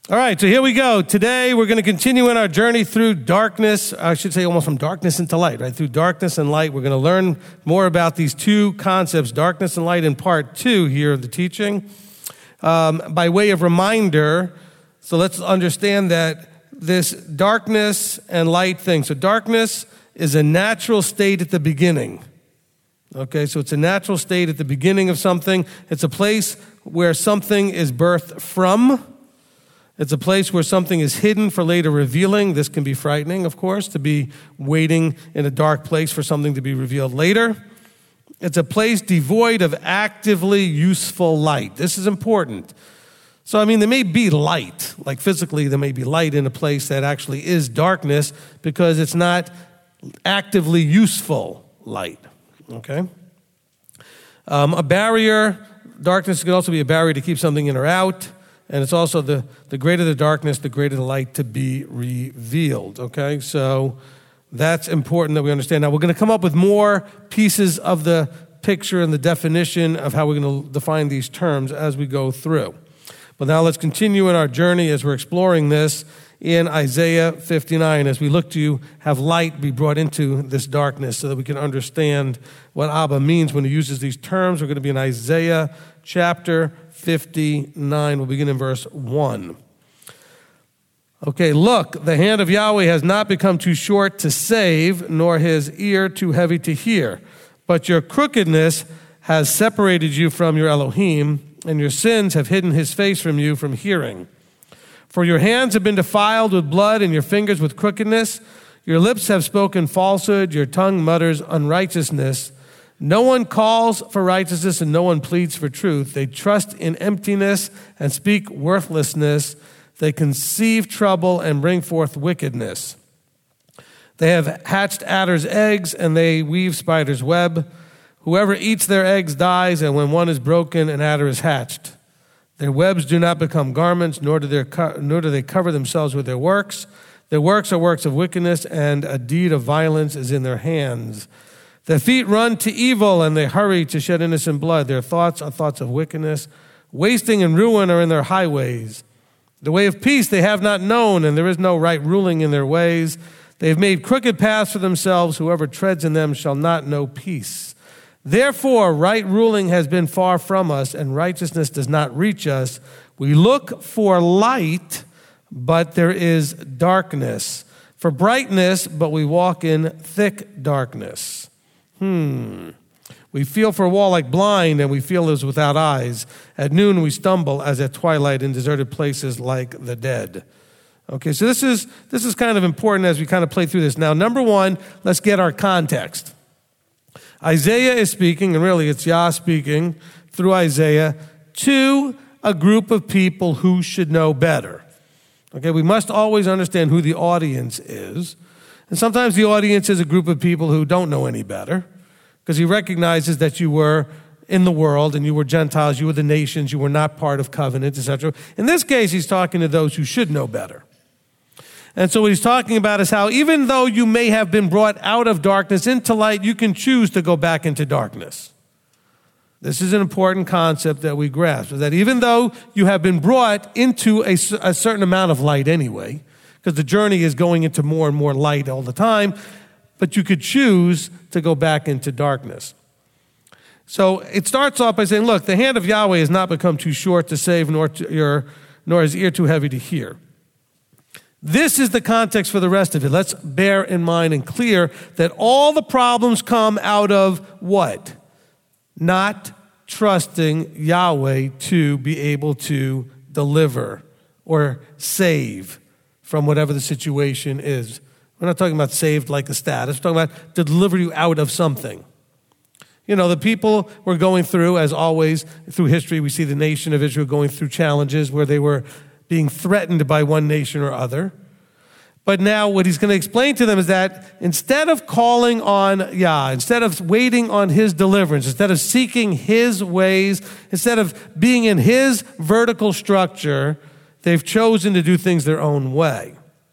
All right, so here we go. Today we're going to continue in our journey through darkness. I should say almost from darkness into light, right? Through darkness and light. We're going to learn more about these two concepts, darkness and light, in part 2 here of the teaching. By way of reminder, so let's understand that this darkness and light thing. So darkness is a natural state at the beginning. Okay, so it's a natural state at the beginning of something. It's a place where something is birthed from. It's a place where something is hidden for later revealing. This can be frightening, of course, to be waiting in a dark place for something to be revealed later. It's a place devoid of actively useful light. This is important. So, there may be light, like physically there may be light in a place that actually is darkness because it's not actively useful light, okay? A barrier, darkness can also be a barrier to keep something in or out. And it's also the greater the darkness, the greater the light to be revealed, okay? So that's important that we understand. Now, we're going to come up with more pieces of the picture and the definition of how we're going to define these terms as we go through. But now let's continue in our journey as we're exploring this in Isaiah 59 as we look to have light be brought into this darkness so that we can understand what Abba means when he uses these terms. We're going to be in Isaiah chapter 59. We'll begin in verse 1. Okay, look, the hand of Yahweh has not become too short to save, nor his ear too heavy to hear. But your crookedness has separated you from your Elohim, and your sins have hidden his face from you from hearing. For your hands have been defiled with blood, and your fingers with crookedness. Your lips have spoken falsehood, your tongue mutters unrighteousness. No one calls for righteousness and no one pleads for truth. They trust in emptiness and speak worthlessness. They conceive trouble and bring forth wickedness. They have hatched adder's eggs and they weave spider's web. Whoever eats their eggs dies, and when one is broken, an adder is hatched. Their webs do not become garments, nor do they cover themselves with their works. Their works are works of wickedness, and a deed of violence is in their hands. Their feet run to evil, and they hurry to shed innocent blood. Their thoughts are thoughts of wickedness. Wasting and ruin are in their highways. The way of peace they have not known, and there is no right ruling in their ways. They have made crooked paths for themselves. Whoever treads in them shall not know peace. Therefore, right ruling has been far from us, and righteousness does not reach us. We look for light, but there is darkness. For brightness, but we walk in thick darkness. We feel for a wall like blind, and we feel as without eyes. At noon we stumble as at twilight in deserted places like the dead. Okay, so this is kind of important as we kind of play through this. Now, number one, let's get our context. Isaiah is speaking, and really it's Yah speaking through Isaiah to a group of people who should know better. Okay, we must always understand who the audience is. And sometimes the audience is a group of people who don't know any better because he recognizes that you were in the world and you were Gentiles, you were the nations, you were not part of covenant, etc. In this case, he's talking to those who should know better. And so what he's talking about is how even though you may have been brought out of darkness into light, you can choose to go back into darkness. This is an important concept that we grasp, that even though you have been brought into a certain amount of light anyway, because the journey is going into more and more light all the time, but you could choose to go back into darkness. So it starts off by saying, look, the hand of Yahweh has not become too short to save, nor his ear too heavy to hear. This is the context for the rest of it. Let's bear in mind and clear that all the problems come out of what? Not trusting Yahweh to be able to deliver or save from whatever the situation is. We're not talking about saved like a status. We're talking about to deliver you out of something. You know, the people were going through, as always, through history, we see the nation of Israel going through challenges where they were being threatened by one nation or other. But now what he's going to explain to them is that instead of calling on Yah, instead of waiting on his deliverance, instead of seeking his ways, instead of being in his vertical structure, they've chosen to do things their own way.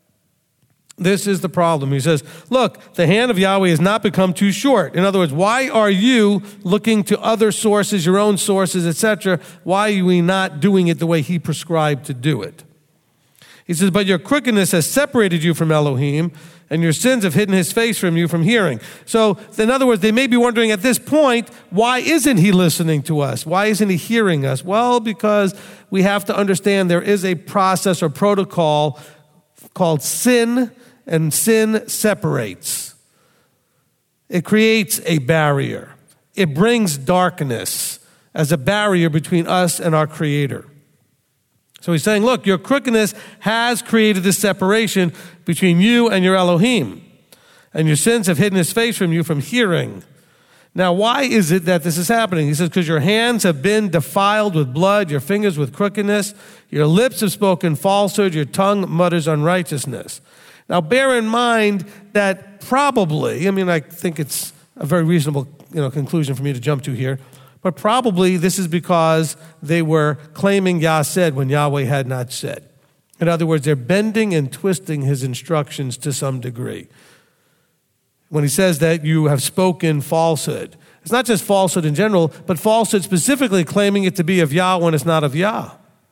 This is the problem. He says, look, the hand of Yahweh has not become too short. In other words, why are you looking to other sources, your own sources, etc.? Why are we not doing it the way he prescribed to do it? He says, but your crookedness has separated you from Elohim, and your sins have hidden his face from you from hearing. So, in other words, they may be wondering at this point, why isn't he listening to us? Why isn't he hearing us? Well, because we have to understand there is a process or protocol called sin, and sin separates. It creates a barrier. It brings darkness as a barrier between us and our Creator. So he's saying, look, your crookedness has created this separation between you and your Elohim, and your sins have hidden his face from you from hearing. Now, why is it that this is happening? He says, because your hands have been defiled with blood, your fingers with crookedness, your lips have spoken falsehood, your tongue mutters unrighteousness. Now, bear in mind that probably, I think it's a very reasonable conclusion for me to jump to here, but probably this is because they were claiming Yah said when Yahweh had not said. In other words, they're bending and twisting his instructions to some degree. When he says that you have spoken falsehood, it's not just falsehood in general, but falsehood specifically claiming it to be of Yah when it's not of Yah.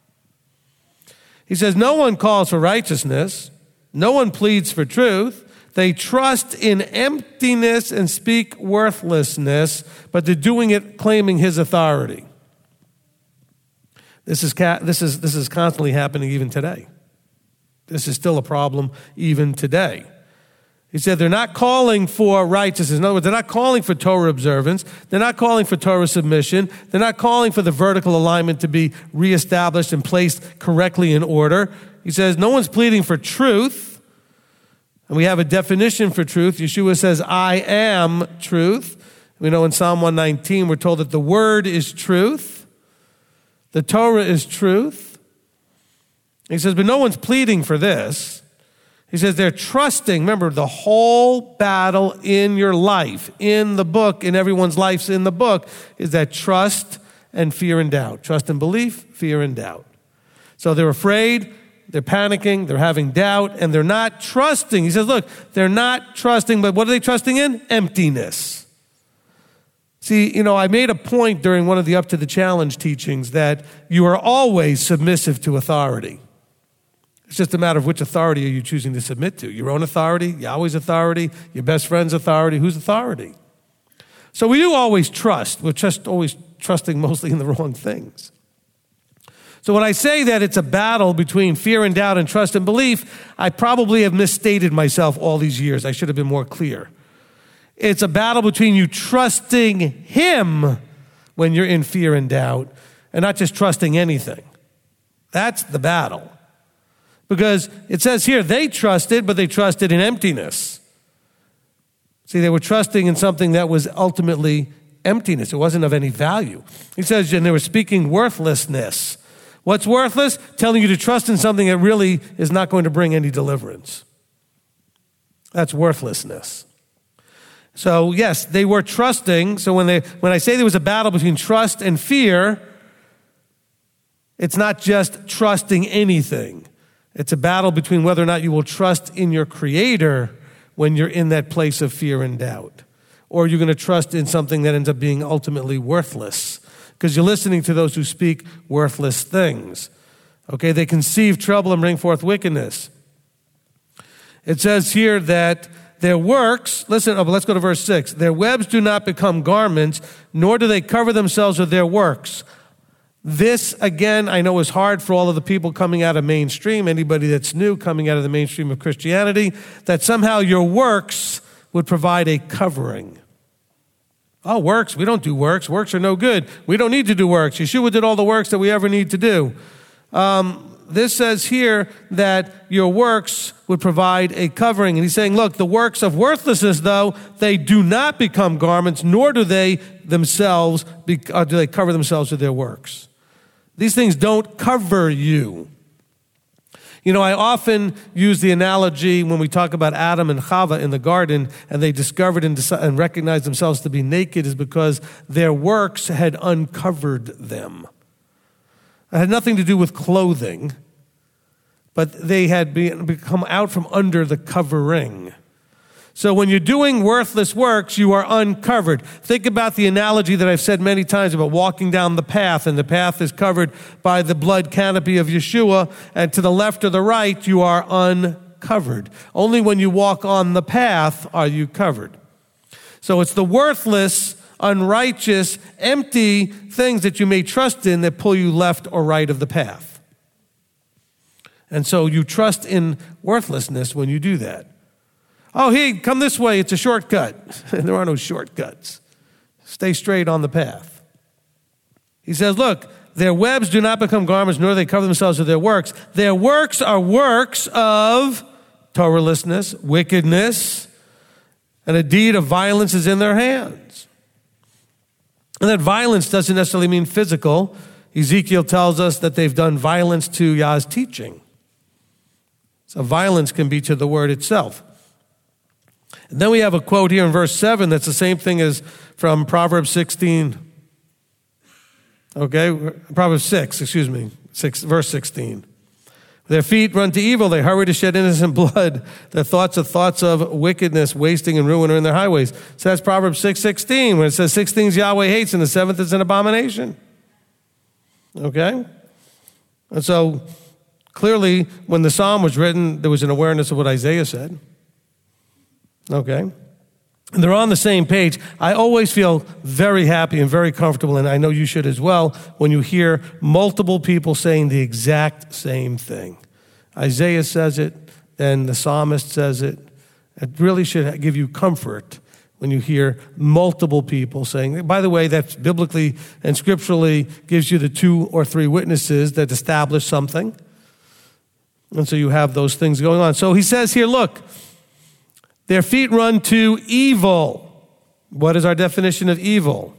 He says, no one calls for righteousness, no one pleads for truth. They trust in emptiness and speak worthlessness, but they're doing it claiming his authority. This is constantly happening even today. This is still a problem even today. He said they're not calling for righteousness. In other words, they're not calling for Torah observance. They're not calling for Torah submission. They're not calling for the vertical alignment to be reestablished and placed correctly in order. He says no one's pleading for truth. And we have a definition for truth. Yeshua says, I am truth. We know in Psalm 119, we're told that the word is truth. The Torah is truth. He says, but no one's pleading for this. He says they're trusting. Remember, the whole battle in your life, in the book, in everyone's lives in the book, is that trust and fear and doubt. Trust and belief, fear and doubt. So they're afraid. They're panicking, they're having doubt, and they're not trusting. He says, look, they're not trusting, but what are they trusting in? Emptiness. See, I made a point during one of the Up to the Challenge teachings that you are always submissive to authority. It's just a matter of which authority are you choosing to submit to. Your own authority, Yahweh's authority, your best friend's authority, whose authority? So we do always trust. We're just always trusting mostly in the wrong things. So when I say that it's a battle between fear and doubt and trust and belief, I probably have misstated myself all these years. I should have been more clear. It's a battle between you trusting him when you're in fear and doubt and not just trusting anything. That's the battle. Because it says here, they trusted, but they trusted in emptiness. See, they were trusting in something that was ultimately emptiness. It wasn't of any value. He says, and they were speaking worthlessness. What's worthless? Telling you to trust in something that really is not going to bring any deliverance. That's worthlessness. So yes, they were trusting. So when I say there was a battle between trust and fear, it's not just trusting anything. It's a battle between whether or not you will trust in your Creator when you're in that place of fear and doubt, or you're going to trust in something that ends up being ultimately worthless. Because you're listening to those who speak worthless things. Okay, they conceive trouble and bring forth wickedness. It says here that their works, let's go to verse 6. Their webs do not become garments, nor do they cover themselves with their works. This, again, I know is hard for all of the people coming out of mainstream, anybody that's new coming out of the mainstream of Christianity, that somehow your works would provide a covering. Oh, works, we don't do works. Works are no good. We don't need to do works. Yeshua did all the works that we ever need to do. This says here that your works would provide a covering. And he's saying, look, the works of worthlessness, though, they do not become garments, nor do they themselves do they cover themselves with their works. These things don't cover you. I often use the analogy when we talk about Adam and Chava in the garden, and they discovered and recognized themselves to be naked, is because their works had uncovered them. It had nothing to do with clothing, but they had become out from under the covering. So when you're doing worthless works, you are uncovered. Think about the analogy that I've said many times about walking down the path, and the path is covered by the blood canopy of Yeshua, and to the left or the right, you are uncovered. Only when you walk on the path are you covered. So it's the worthless, unrighteous, empty things that you may trust in that pull you left or right of the path. And so you trust in worthlessness when you do that. Oh, hey, come this way. It's a shortcut. There are no shortcuts. Stay straight on the path. He says, look, their webs do not become garments, nor do they cover themselves with their works. Their works are works of Torahlessness, wickedness, and a deed of violence is in their hands. And that violence doesn't necessarily mean physical. Ezekiel tells us that they've done violence to Yah's teaching. So violence can be to the word itself. And then we have a quote here in verse 7 that's the same thing as from Proverbs 16. Okay, Proverbs 6, verse 16. Their feet run to evil, they hurry to shed innocent blood. Their thoughts are thoughts of wickedness, wasting and ruin are in their highways. So that's Proverbs 6:16, when it says 6 things Yahweh hates and the 7th is an abomination. Okay? And so clearly when the psalm was written, there was an awareness of what Isaiah said. Okay? And they're on the same page. I always feel very happy and very comfortable, and I know you should as well, when you hear multiple people saying the exact same thing. Isaiah says it, and the psalmist says it. It really should give you comfort when you hear multiple people saying, by the way, that's biblically and scripturally gives you the 2 or 3 witnesses that establish something. And so you have those things going on. So he says here, look, their feet run to evil. What is our definition of evil?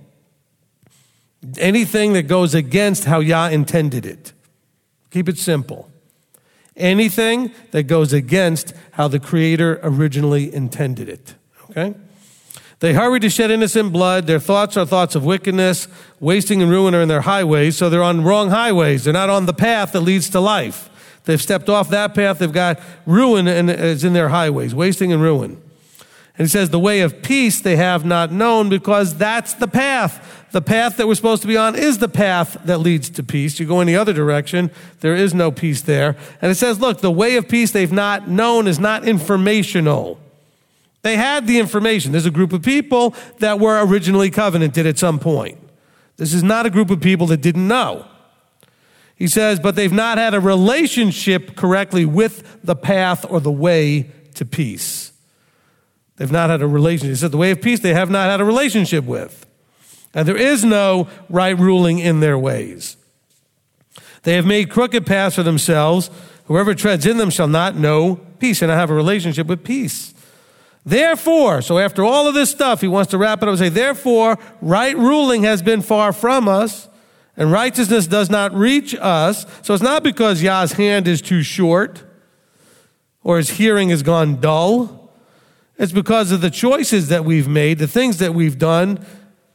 Anything that goes against how Yah intended it. Keep it simple. Anything that goes against how the Creator originally intended it. Okay? They hurry to shed innocent blood. Their thoughts are thoughts of wickedness. Wasting and ruin are in their highways. So they're on wrong highways. They're not on the path that leads to life. They've stepped off that path. They've got ruin and is in their highways, wasting and ruin. And he says, the way of peace they have not known, because that's the path. The path that we're supposed to be on is the path that leads to peace. You go in the other direction, there is no peace there. And it says, look, the way of peace they've not known is not informational. They had the information. There's a group of people that were originally covenanted at some point. This is not a group of people that didn't know. He says, but they've not had a relationship correctly with the path or the way to peace. They've not had a relationship. He said, the way of peace they have not had a relationship with. And there is no right ruling in their ways. They have made crooked paths for themselves. Whoever treads in them shall not know peace and not have a relationship with peace. Therefore, so after all of this stuff, he wants to wrap it up and say, therefore, right ruling has been far from us, and righteousness does not reach us. So it's not because Yah's hand is too short or his hearing has gone dull. It's because of the choices that we've made, the things that we've done,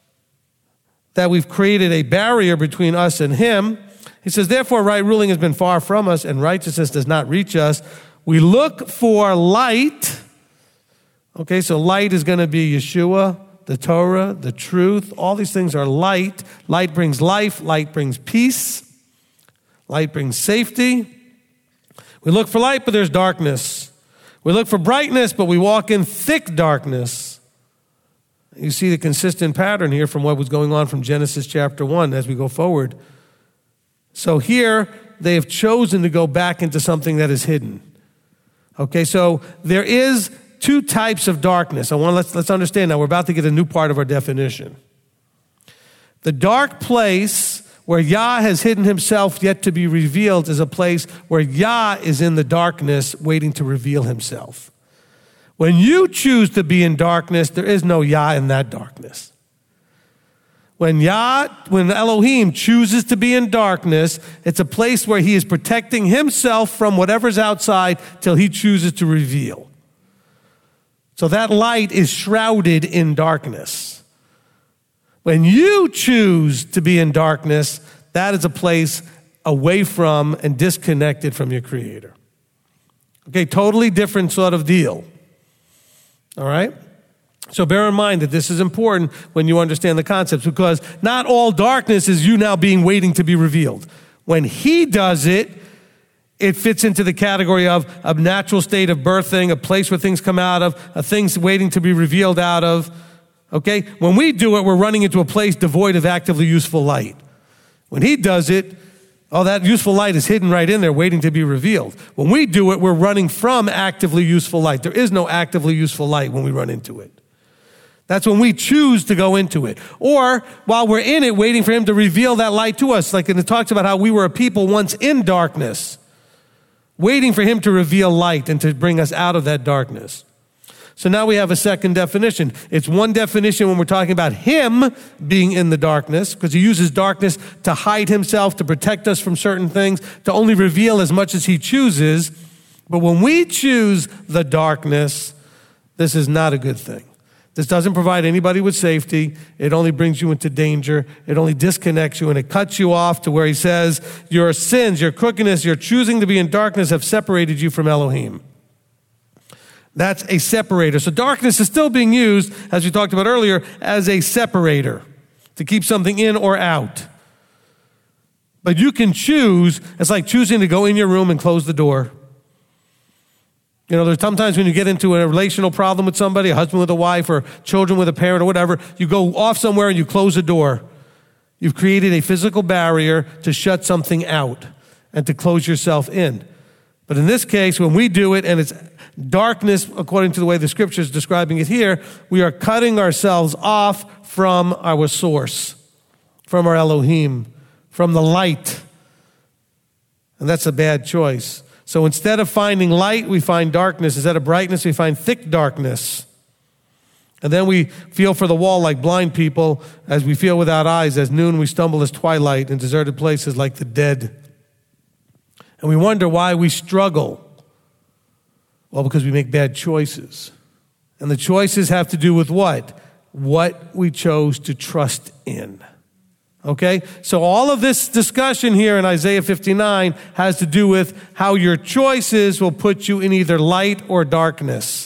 that we've created a barrier between us and him. He says, therefore, right ruling has been far from us, and righteousness does not reach us. We look for light. Okay, so light is going to be Yeshua, the Torah, the truth. All these things are light. Light brings life. Light brings peace. Light brings safety. We look for light, but there's darkness. We look for brightness, but we walk in thick darkness. You see the consistent pattern here from what was going on from Genesis chapter 1 as we go forward. So here, they have chosen to go back into something that is hidden. Okay, so there is 2 types of darkness. Let's understand now. We're about to get a new part of our definition. The dark place where Yah has hidden himself yet to be revealed is a place where Yah is in the darkness waiting to reveal himself. When you choose to be in darkness, there is no Yah in that darkness. When Elohim chooses to be in darkness, it's a place where he is protecting himself from whatever's outside till he chooses to reveal. So that light is shrouded in darkness. When you choose to be in darkness, that is a place away from and disconnected from your Creator. Okay, totally different sort of deal. All right? So bear in mind that this is important when you understand the concepts, because not all darkness is you now waiting to be revealed. When he does it, it fits into the category of a natural state of birthing, a place where things come out of, things waiting to be revealed out of. Okay? When we do it, we're running into a place devoid of actively useful light. When he does it, that useful light is hidden right in there, waiting to be revealed. When we do it, we're running from actively useful light. There is no actively useful light when we run into it. That's when we choose to go into it. Or while we're in it, waiting for him to reveal that light to us. And it talks about how we were a people once in darkness, waiting for him to reveal light and to bring us out of that darkness. So now we have a second definition. It's one definition when we're talking about him being in the darkness, because he uses darkness to hide himself, to protect us from certain things, to only reveal as much as he chooses. But when we choose the darkness, this is not a good thing. This doesn't provide anybody with safety. It only brings you into danger. It only disconnects you, and it cuts you off to where he says, your sins, your crookedness, your choosing to be in darkness have separated you from Elohim. That's a separator. So darkness is still being used, as we talked about earlier, as a separator to keep something in or out. But you can choose. It's like choosing to go in your room and close the door. You know, there's sometimes when you get into a relational problem with somebody, a husband with a wife or children with a parent or whatever, you go off somewhere and you close a door. You've created a physical barrier to shut something out and to close yourself in. But in this case, when we do it and it's darkness, according to the way the scripture is describing it here, we are cutting ourselves off from our source, from our Elohim, from the light. And that's a bad choice. So instead of finding light, we find darkness. Instead of brightness, we find thick darkness. And then we feel for the wall like blind people, as we feel without eyes. As noon, we stumble as twilight in deserted places like the dead. And we wonder why we struggle. Well, because we make bad choices. And the choices have to do with what? What we chose to trust in. Okay? So all of this discussion here in Isaiah 59 has to do with how your choices will put you in either light or darkness.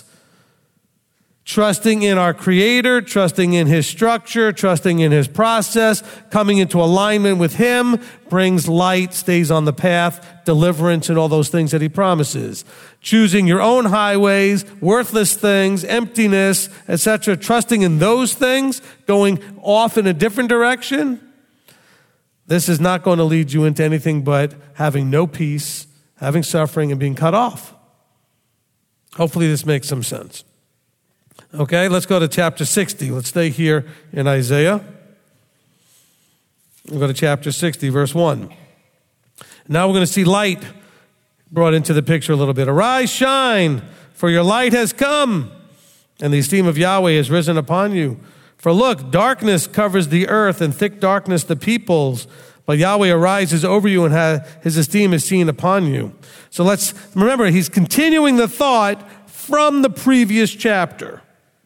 Trusting in our Creator, trusting in His structure, trusting in His process, coming into alignment with Him brings light, stays on the path, deliverance, and all those things that He promises. Choosing your own highways, worthless things, emptiness, etc., trusting in those things, going off in a different direction, this is not going to lead you into anything but having no peace, having suffering, and being cut off. Hopefully this makes some sense. Okay, let's go to chapter 60. Let's stay here in Isaiah. We'll go to chapter 60, verse 1. Now we're going to see light brought into the picture a little bit. Arise, shine, for your light has come, and the esteem of Yahweh has risen upon you. For look, darkness covers the earth, and thick darkness the peoples. But Yahweh arises over you, and his esteem is seen upon you. So let's remember, he's continuing the thought from the previous chapter.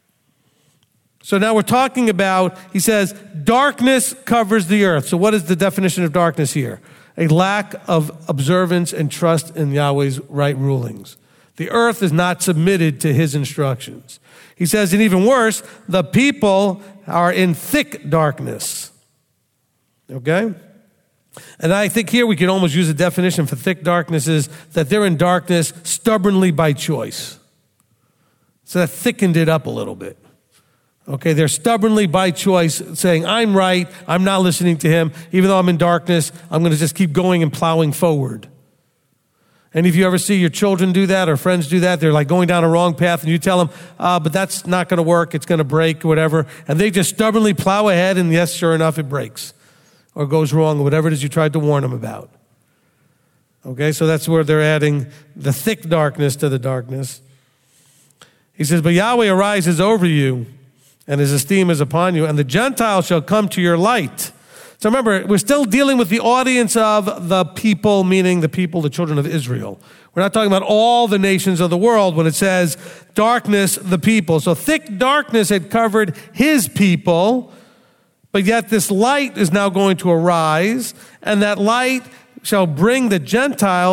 So now we're talking about, he says, darkness covers the earth. So what is the definition of darkness here? A lack of observance and trust in Yahweh's right rulings. The earth is not submitted to his instructions. He says, and even worse, the people are in thick darkness. Okay? And I think here we can almost use a definition for thick darkness is that they're in darkness stubbornly by choice. So that thickened it up a little bit. Okay, they're stubbornly by choice saying, I'm right, I'm not listening to him. Even though I'm in darkness, I'm going to just keep going and plowing forward. And if you ever see your children do that or friends do that, they're like going down a wrong path and you tell them, but that's not going to work, it's going to break or whatever. And they just stubbornly plow ahead and yes, sure enough, it breaks or goes wrong or whatever it is you tried to warn them about. Okay, so that's where they're adding the thick darkness to the darkness. He says, but Yahweh arises over you, and his esteem is upon you, and the Gentiles shall come to your light. So remember, we're still dealing with the audience of the people, meaning the people, the children of Israel. We're not talking about all the nations of the world when it says darkness, the people. So thick darkness had covered his people, but yet this light is now going to arise, and that light shall bring the Gentiles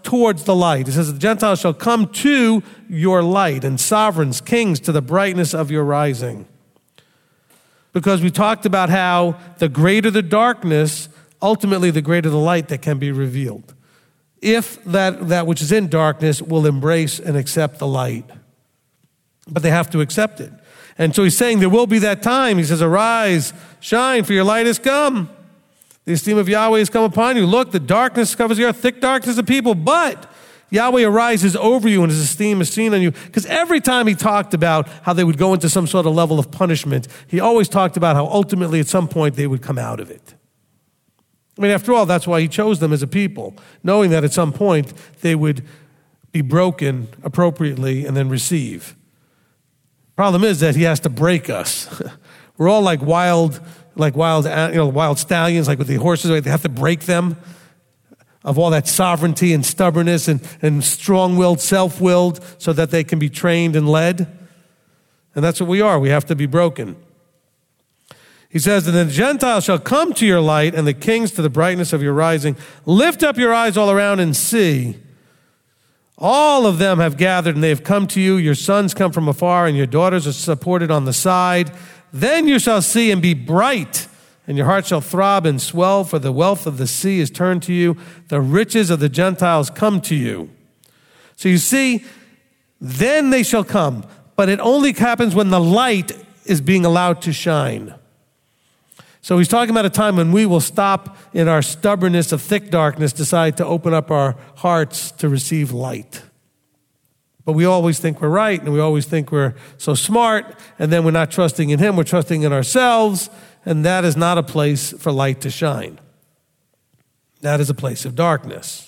towards the light. It says, the Gentiles shall come to your light, and sovereigns, kings, to the brightness of your rising. Because we talked about how the greater the darkness, ultimately the greater the light that can be revealed. If that which is in darkness will embrace and accept the light. But they have to accept it. And so he's saying there will be that time. He says, arise, shine, for your light has come. The esteem of Yahweh has come upon you. Look, the darkness covers the earth, thick darkness of people, but Yahweh arises over you and his esteem is seen on you. Because every time he talked about how they would go into some sort of level of punishment, he always talked about how ultimately at some point they would come out of it. I mean, after all, that's why he chose them as a people, knowing that at some point they would be broken appropriately and then receive. Problem is that he has to break us. We're all like wild stallions, like with the horses. They have to break them of all that sovereignty and stubbornness and strong-willed, self-willed, so that they can be trained and led. And that's what we are. We have to be broken. He says, and the Gentiles shall come to your light, and the kings to the brightness of your rising. Lift up your eyes all around and see. All of them have gathered, and they have come to you. Your sons come from afar, and your daughters are supported on the side. Then you shall see and be bright, and your heart shall throb and swell, for the wealth of the sea is turned to you. The riches of the Gentiles come to you. So you see, then they shall come. But it only happens when the light is being allowed to shine. So he's talking about a time when we will stop in our stubbornness of thick darkness, decide to open up our hearts to receive light. But we always think we're right, and we always think we're so smart, and then we're not trusting in him, we're trusting in ourselves, and that is not a place for light to shine. That is a place of darkness.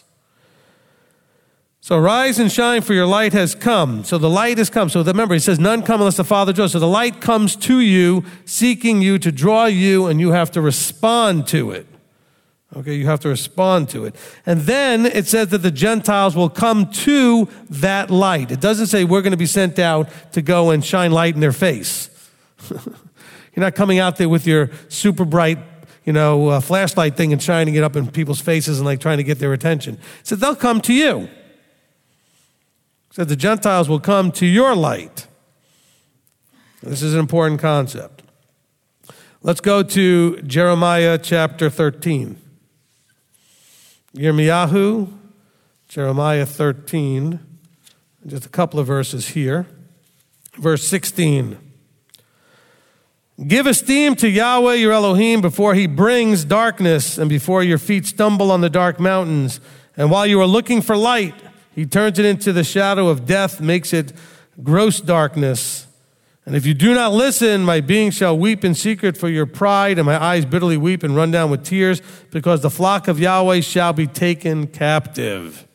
So rise and shine, for your light has come. So the light has come. So remember, he says, none come unless the Father draws. So the light comes to you, seeking you to draw you, and you have to respond to it. Okay, you have to respond to it. And then it says that the Gentiles will come to that light. It doesn't say we're going to be sent out to go and shine light in their face. You're not coming out there with your super bright, flashlight thing and shining it up in people's faces and like trying to get their attention. It said they'll come to you. Said the Gentiles will come to your light. This is an important concept. Let's go to Jeremiah chapter 13. Yirmiyahu, Jeremiah 13. Just a couple of verses here. Verse 16. Give esteem to Yahweh your Elohim before he brings darkness and before your feet stumble on the dark mountains. And while you are looking for light, he turns it into the shadow of death, makes it gross darkness. And if you do not listen, my being shall weep in secret for your pride, and my eyes bitterly weep and run down with tears, because the flock of Yahweh shall be taken captive.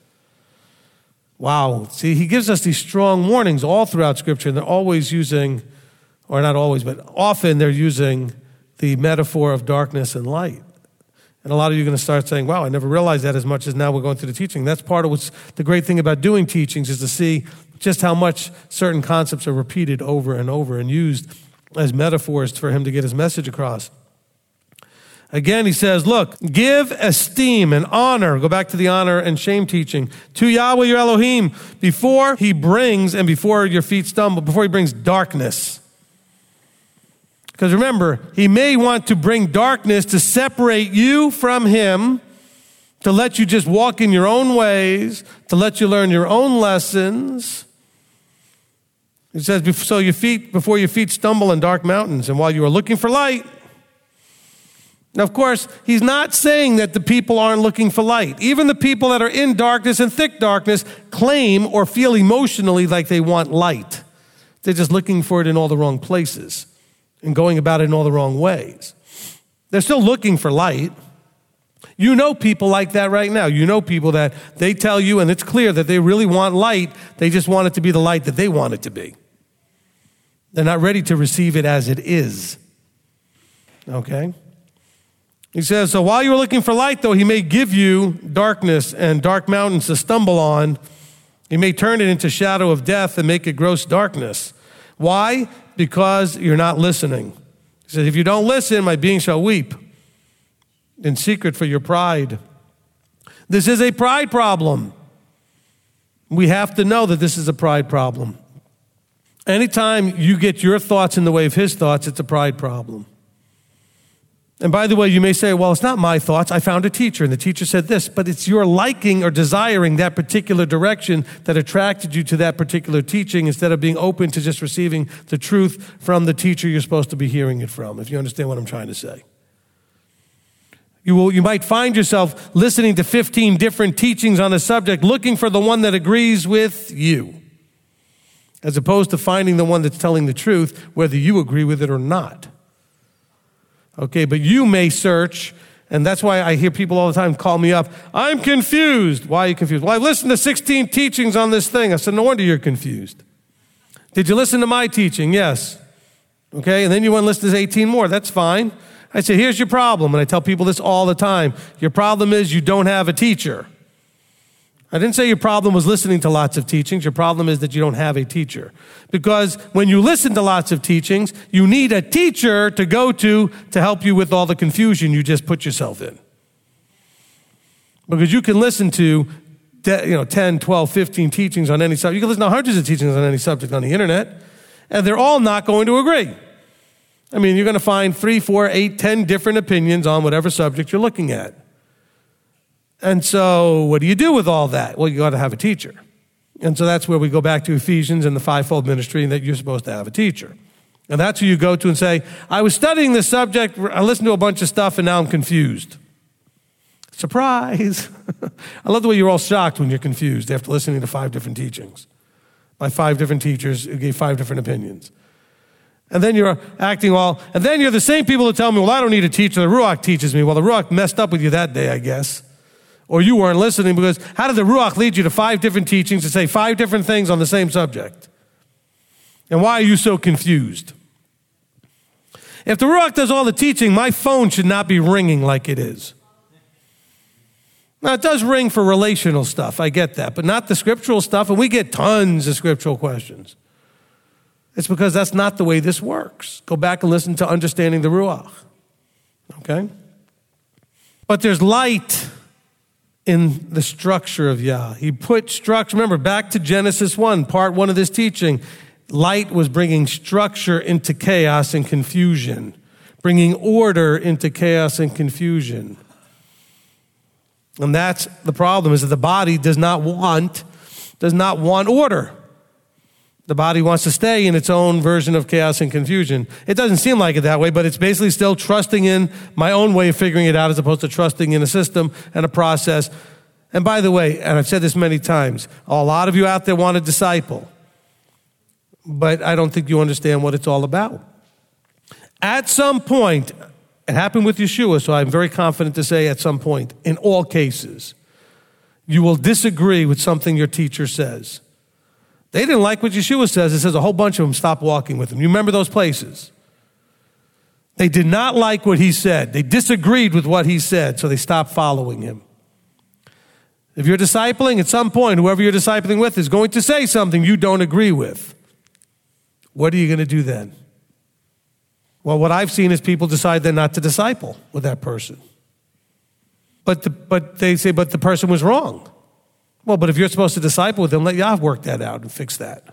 Wow. See, he gives us these strong warnings all throughout Scripture, and they're always using, or not always, but often they're using the metaphor of darkness and light. And a lot of you are going to start saying, wow, I never realized that as much as now we're going through the teaching. That's part of what's the great thing about doing teachings, is to see just how much certain concepts are repeated over and over and used as metaphors for him to get his message across. Again, he says, look, give esteem and honor, go back to the honor and shame teaching, to Yahweh your Elohim before he brings, and before your feet stumble, before he brings darkness. Because remember, he may want to bring darkness to separate you from him, to let you just walk in your own ways, to let you learn your own lessons. He says, before your feet stumble in dark mountains, and while you are looking for light. Now, of course, he's not saying that the people aren't looking for light. Even the people that are in darkness and thick darkness claim or feel emotionally like they want light. They're just looking for it in all the wrong places and going about it in all the wrong ways. They're still looking for light. You know people like that right now. You know people that they tell you, and it's clear that they really want light. They just want it to be the light that they want it to be. They're not ready to receive it as it is. Okay? He says, so while you're looking for light, though, he may give you darkness and dark mountains to stumble on. He may turn it into shadow of death and make it gross darkness. Why? Because you're not listening. He says, if you don't listen, my being shall weep in secret for your pride. This is a pride problem. We have to know that this is a pride problem. Anytime you get your thoughts in the way of his thoughts, it's a pride problem. And by the way, you may say, well, it's not my thoughts. I found a teacher, and the teacher said this, but it's your liking or desiring that particular direction that attracted you to that particular teaching instead of being open to just receiving the truth from the teacher you're supposed to be hearing it from, if you understand what I'm trying to say. You might find yourself listening to 15 different teachings on a subject, looking for the one that agrees with you, as opposed to finding the one that's telling the truth, whether you agree with it or not. Okay, but you may search, and that's why I hear people all the time call me up, I'm confused. Why are you confused? Well, I've listened to 16 teachings on this thing. I said, no wonder you're confused. Did you listen to my teaching? Yes. Okay, and then you want to listen to 18 more. That's fine. I say, here's your problem, and I tell people this all the time. Your problem is you don't have a teacher. I didn't say your problem was listening to lots of teachings. Your problem is that you don't have a teacher. Because when you listen to lots of teachings, you need a teacher to go to help you with all the confusion you just put yourself in. Because you can listen to 10, 12, 15 teachings on any subject. You can listen to hundreds of teachings on any subject on the internet, and they're all not going to agree. I mean, you're going to find 3, 4, 8, 10 different opinions on whatever subject you're looking at. And so what do you do with all that? Well, you got to have a teacher. And so that's where we go back to Ephesians and the fivefold ministry, and that you're supposed to have a teacher. And that's who you go to and say, I was studying this subject, I listened to a bunch of stuff, and now I'm confused. Surprise. I love the way you're all shocked when you're confused after listening to 5 different teachings by 5 different teachers who gave 5 different opinions. And then you're acting and then you're the same people who tell me, well, I don't need a teacher, the Ruach teaches me. Well, the Ruach messed up with you that day, I guess. Or you weren't listening, because how did the Ruach lead you to 5 different teachings to say 5 different things on the same subject? And why are you so confused? If the Ruach does all the teaching, my phone should not be ringing like it is. Now, it does ring for relational stuff, I get that, but not the scriptural stuff, and we get tons of scriptural questions. It's because that's not the way this works. Go back and listen to Understanding the Ruach, okay? But there's light in the structure of Yah. He put structure, remember, back to Genesis 1, part 1 of this teaching. Light was bringing structure into chaos and confusion, bringing order into chaos and confusion. And that's the problem, is that the body does not want order. The body wants to stay in its own version of chaos and confusion. It doesn't seem like it that way, but it's basically still trusting in my own way of figuring it out as opposed to trusting in a system and a process. And by the way, and I've said this many times, a lot of you out there want to disciple, but I don't think you understand what it's all about. At some point, it happened with Yeshua, so I'm very confident to say at some point, in all cases, you will disagree with something your teacher says. They didn't like what Yeshua says. It says a whole bunch of them stopped walking with him. You remember those places? They did not like what he said. They disagreed with what he said, so they stopped following him. If you're discipling, at some point, whoever you're discipling with is going to say something you don't agree with. What are you going to do then? Well, what I've seen is people decide then not to disciple with that person. But they say, but the person was wrong. Well, but if you're supposed to disciple with them, let Yah work that out and fix that.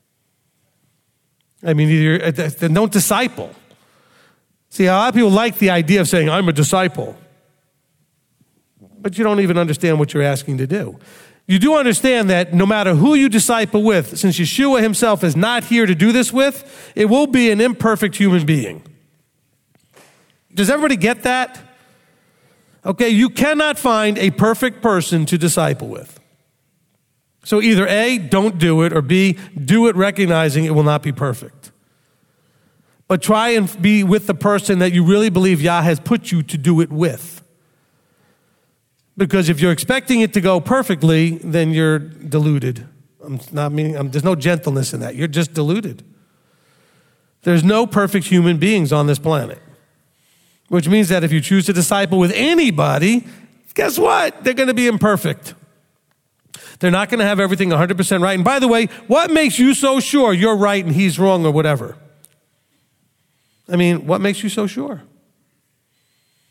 I mean, then don't disciple. See, a lot of people like the idea of saying, I'm a disciple. But you don't even understand what you're asking to do. You do understand that no matter who you disciple with, since Yeshua himself is not here to do this with, it will be an imperfect human being. Does everybody get that? Okay, you cannot find a perfect person to disciple with. So either A, don't do it, or B, do it recognizing it will not be perfect. But try and be with the person that you really believe Yah has put you to do it with. Because if you're expecting it to go perfectly, then you're deluded. There's no gentleness in that. You're just deluded. There's no perfect human beings on this planet. Which means that if you choose to disciple with anybody, guess what? They're going to be imperfect. They're not going to have everything 100% right. And by the way, what makes you so sure you're right and he's wrong or whatever? I mean, what makes you so sure?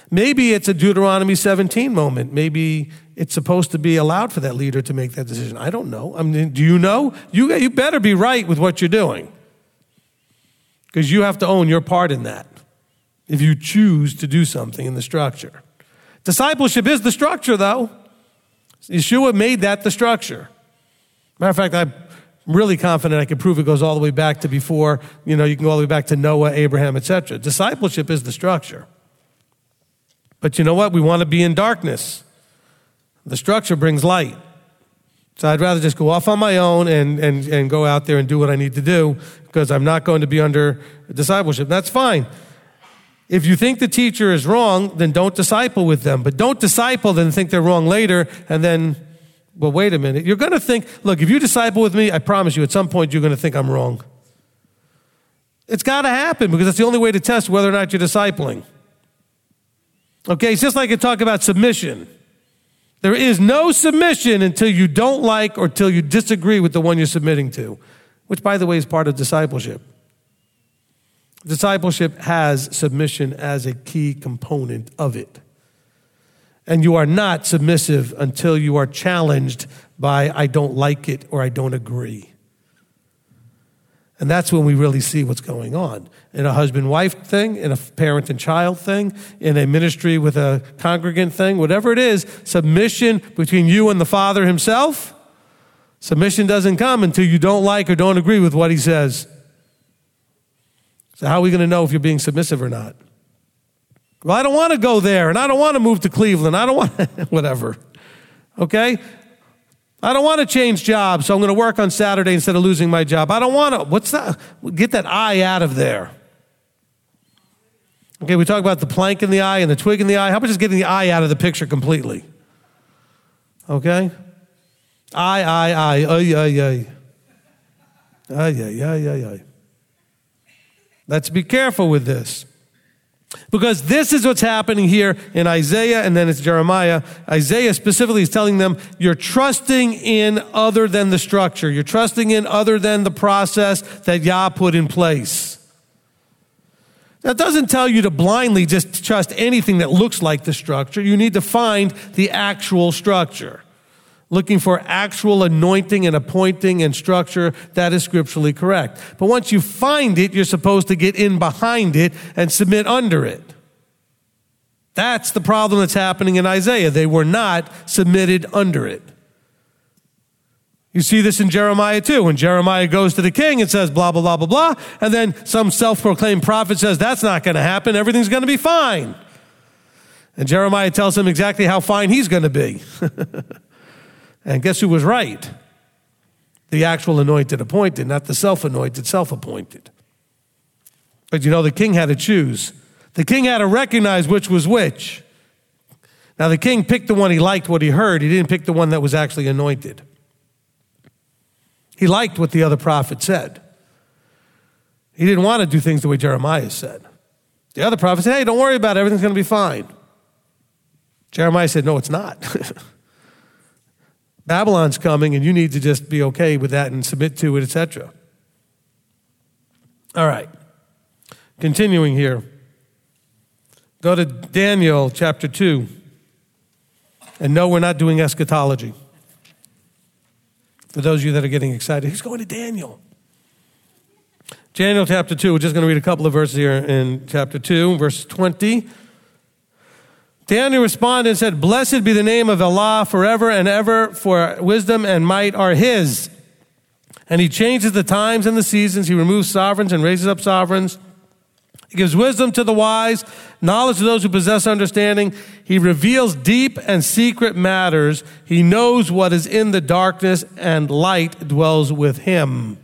Maybe it's a Deuteronomy 17 moment. Maybe it's supposed to be allowed for that leader to make that decision. I don't know. I mean, do you know? You better be right with what you're doing, because you have to own your part in that if you choose to do something in the structure. Discipleship is the structure, though. Yeshua made that the structure. Matter of fact, I'm really confident I can prove it goes all the way back to before, you can go all the way back to Noah, Abraham, etc. Discipleship is the structure. But you know what? We want to be in darkness. The structure brings light. So I'd rather just go off on my own and go out there and do what I need to do, because I'm not going to be under discipleship. That's fine. If you think the teacher is wrong, then don't disciple with them. But don't disciple then think they're wrong later, and then, well, wait a minute. You're going to think, look, if you disciple with me, I promise you at some point you're going to think I'm wrong. It's got to happen, because it's the only way to test whether or not you're discipling. Okay, it's just like I talk about submission. There is no submission until you don't like or till you disagree with the one you're submitting to, which, by the way, is part of discipleship. Discipleship has submission as a key component of it. And you are not submissive until you are challenged by, I don't like it or I don't agree. And that's when we really see what's going on. In a husband-wife thing, in a parent and child thing, in a ministry with a congregant thing, whatever it is, submission between you and the Father himself, submission doesn't come until you don't like or don't agree with what he says. So how are we going to know if you're being submissive or not? Well, I don't want to go there, and I don't want to move to Cleveland. I don't want whatever. Okay? I don't want to change jobs, so I'm going to work on Saturday instead of losing my job. I don't want to. What's that? Get that I out of there. Okay, we talk about the plank in the eye and the twig in the eye. How about just getting the I out of the picture completely? Okay? I. Let's be careful with this. Because this is what's happening here in Isaiah, and then it's Jeremiah. Isaiah specifically is telling them, you're trusting in other than the structure. You're trusting in other than the process that Yah put in place. That doesn't tell you to blindly just trust anything that looks like the structure. You need to find the actual structure. Looking for actual anointing and appointing and structure that is scripturally correct. But once you find it, you're supposed to get in behind it and submit under it. That's the problem that's happening in Isaiah. They were not submitted under it. You see this in Jeremiah too. When Jeremiah goes to the king and says blah, blah, blah, blah, blah, and then some self-proclaimed prophet says that's not going to happen. Everything's going to be fine. And Jeremiah tells him exactly how fine he's going to be. And guess who was right? The actual anointed appointed, not the self-anointed, self-appointed. But the king had to choose. The king had to recognize which was which. Now, the king picked the one he liked, what he heard. He didn't pick the one that was actually anointed. He liked what the other prophet said. He didn't want to do things the way Jeremiah said. The other prophet said, hey, don't worry about it. Everything's going to be fine. Jeremiah said, no, it's not. Babylon's coming, and you need to just be okay with that and submit to it, etc. All right. Continuing here. Go to Daniel chapter 2. And no, we're not doing eschatology. For those of you that are getting excited, he's going to Daniel. Daniel chapter 2. We're just going to read a couple of verses here in chapter 2, verse 20. Daniel responded and said, blessed be the name of Allah forever and ever, for wisdom and might are his. And he changes the times and the seasons. He removes sovereigns and raises up sovereigns. He gives wisdom to the wise, knowledge to those who possess understanding. He reveals deep and secret matters. He knows what is in the darkness, and light dwells with him.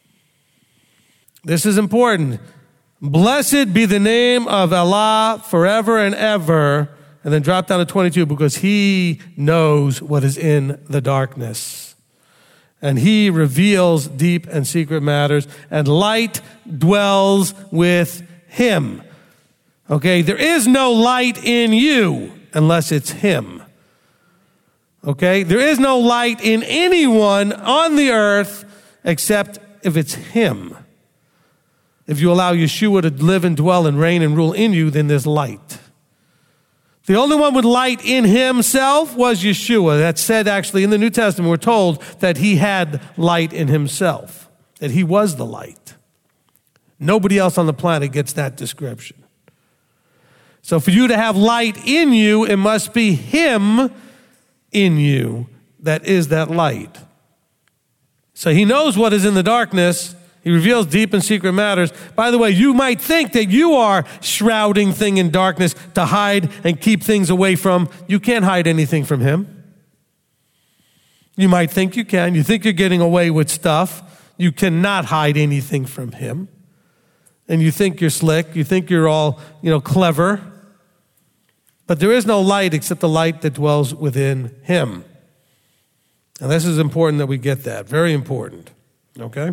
This is important. Blessed be the name of Allah forever and ever. And then drop down to 22, because he knows what is in the darkness. And he reveals deep and secret matters, and light dwells with him. Okay, there is no light in you unless it's him. Okay, there is no light in anyone on the earth except if it's him. If you allow Yeshua to live and dwell and reign and rule in you, then there's light. The only one with light in himself was Yeshua. That's said actually in the New Testament. We're told that he had light in himself, that he was the light. Nobody else on the planet gets that description. So for you to have light in you, it must be him in you that is that light. So he knows what is in the darkness. He reveals deep and secret matters. By the way, you might think that you are shrouding things in darkness to hide and keep things away from. You can't hide anything from him. You might think you can. You think you're getting away with stuff. You cannot hide anything from him. And you think you're slick. You think you're all, clever. But there is no light except the light that dwells within him. And this is important that we get that. Very important. Okay?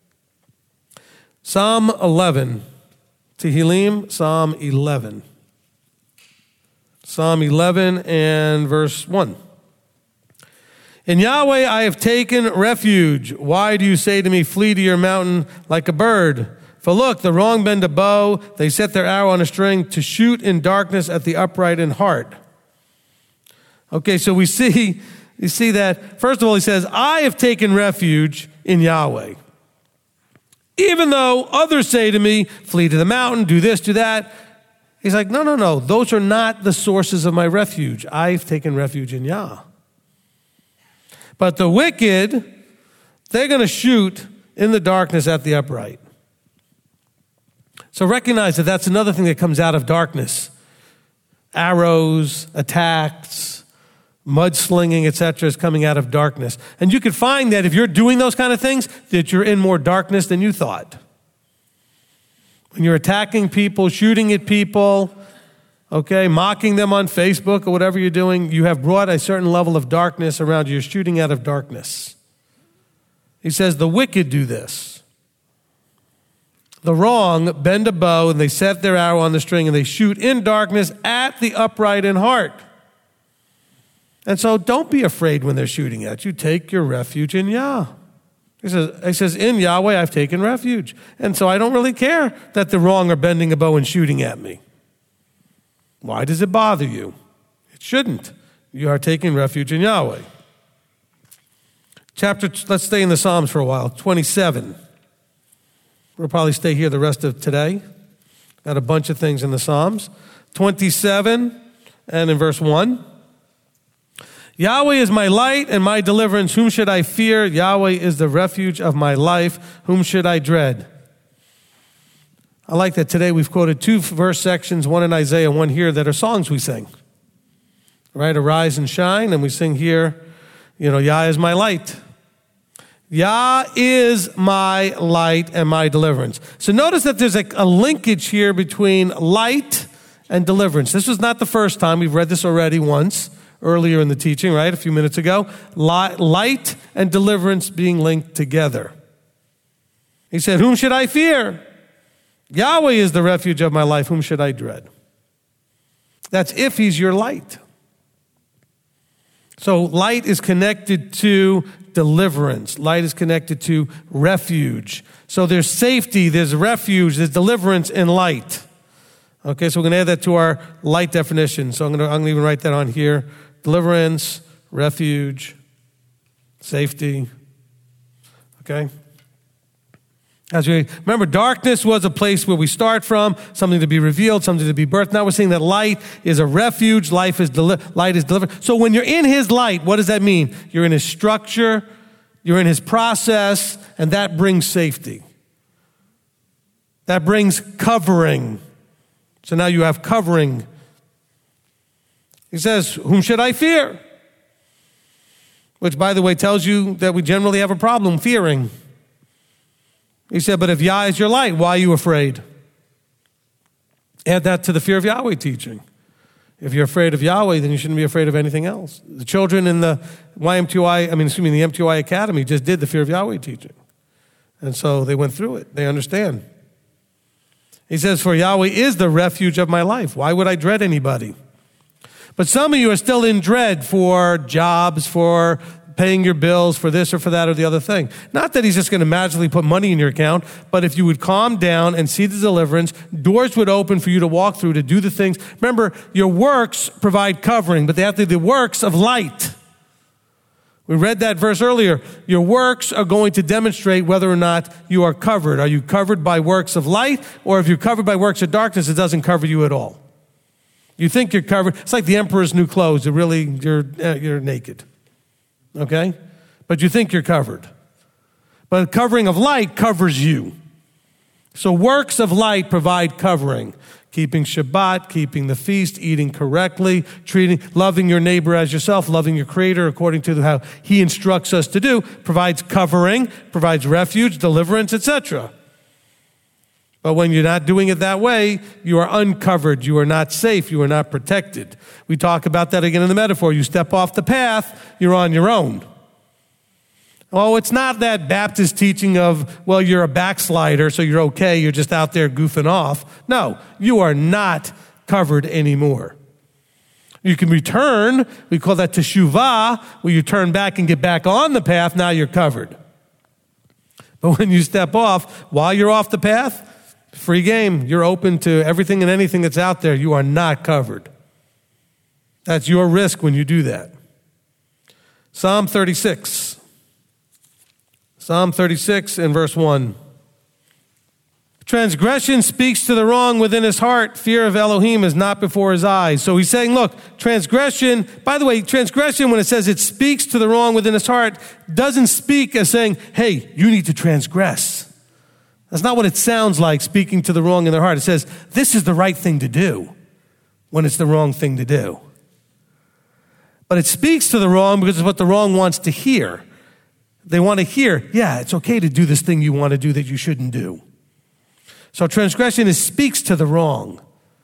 Psalm 11. Tehillim, Psalm 11. Psalm 11 and verse 1. In Yahweh I have taken refuge. Why do you say to me, flee to your mountain like a bird? For look, the wrong bend a bow. They set their arrow on a string to shoot in darkness at the upright in heart. Okay, so you see that, first of all, he says, I have taken refuge in Yahweh. Even though others say to me, flee to the mountain, do this, do that. He's like, no. Those are not the sources of my refuge. I've taken refuge in Yah. But the wicked, they're going to shoot in the darkness at the upright. So recognize that that's another thing that comes out of darkness. Arrows, attacks, mudslinging, etc. is coming out of darkness. And you could find that if you're doing those kind of things, that you're in more darkness than you thought. When you're attacking people, shooting at people, mocking them on Facebook or whatever you're doing, you have brought a certain level of darkness around you. You're shooting out of darkness. He says the wicked do this. The wrong bend a bow and they set their arrow on the string and they shoot in darkness at the upright in heart. And so don't be afraid when they're shooting at you. Take your refuge in Yah. He says, in Yahweh I've taken refuge. And so I don't really care that the wrong are bending a bow and shooting at me. Why does it bother you? It shouldn't. You are taking refuge in Yahweh. Let's stay in the Psalms for a while. 27. We'll probably stay here the rest of today. Got a bunch of things in the Psalms. 27 and in verse 1. Yahweh is my light and my deliverance. Whom should I fear? Yahweh is the refuge of my life. Whom should I dread? I like that today we've quoted two verse sections, one in Isaiah, one here, that are songs we sing. Right? Arise and shine. And we sing here, Yah is my light. Yah is my light and my deliverance. So notice that there's a linkage here between light and deliverance. This was not the first time. We've read this already once, earlier in the teaching, right? A few minutes ago. Light and deliverance being linked together. He said, whom should I fear? Yahweh is the refuge of my life. Whom should I dread? That's if he's your light. So light is connected to deliverance. Light is connected to refuge. So there's safety, there's refuge, there's deliverance in light. Okay, so we're going to add that to our light definition. So I'm going to even write that on here. Deliverance, refuge, safety. Okay? As we remember, darkness was a place where we start from, something to be revealed, something to be birthed. Now we're saying that light is a refuge, light is delivered. So when you're in his light, what does that mean? You're in his structure, you're in his process, and that brings safety. That brings covering. So now you have covering. He says, whom should I fear? Which, by the way, tells you that we generally have a problem fearing. He said, but if Yah is your light, why are you afraid? Add that to the fear of Yahweh teaching. If you're afraid of Yahweh, then you shouldn't be afraid of anything else. The children in the the MTY Academy just did the fear of Yahweh teaching. And so they went through it. They understand. He says, for Yahweh is the refuge of my life. Why would I dread anybody? But some of you are still in dread for jobs, for paying your bills, for this or for that or the other thing. Not that he's just going to magically put money in your account, but if you would calm down and see the deliverance, doors would open for you to walk through to do the things. Remember, your works provide covering, but they have to be the works of light. We read that verse earlier. Your works are going to demonstrate whether or not you are covered. Are you covered by works of light? Or if you're covered by works of darkness, it doesn't cover you at all. You think you're covered. It's like the emperor's new clothes. You're naked. Okay? But you think you're covered. But covering of light covers you. So works of light provide covering. Keeping Shabbat, keeping the feast, eating correctly, loving your neighbor as yourself, loving your Creator according to how He instructs us to do, provides covering, provides refuge, deliverance, etc. But when you're not doing it that way, you are uncovered, you are not safe, you are not protected. We talk about that again in the metaphor. You step off the path, you're on your own. Oh, it's not that Baptist teaching of, well, you're a backslider, so you're okay, you're just out there goofing off. No, you are not covered anymore. You can return, we call that teshuvah, where you turn back and get back on the path, now you're covered. But when you step off, while you're off the path, free game, you're open to everything and anything that's out there, you are not covered. That's your risk when you do that. Psalm 36. Psalm 36 and verse 1. Transgression speaks to the wrong within his heart. Fear of Elohim is not before his eyes. So he's saying, look, transgression, by the way, transgression, when it says it speaks to the wrong within his heart, doesn't speak as saying, hey, you need to transgress. That's not what it sounds like, speaking to the wrong in their heart. It says, this is the right thing to do when it's the wrong thing to do. But it speaks to the wrong because it's what the wrong wants to hear. They want to hear, yeah, it's okay to do this thing you want to do that you shouldn't do. So transgression speaks to the wrong.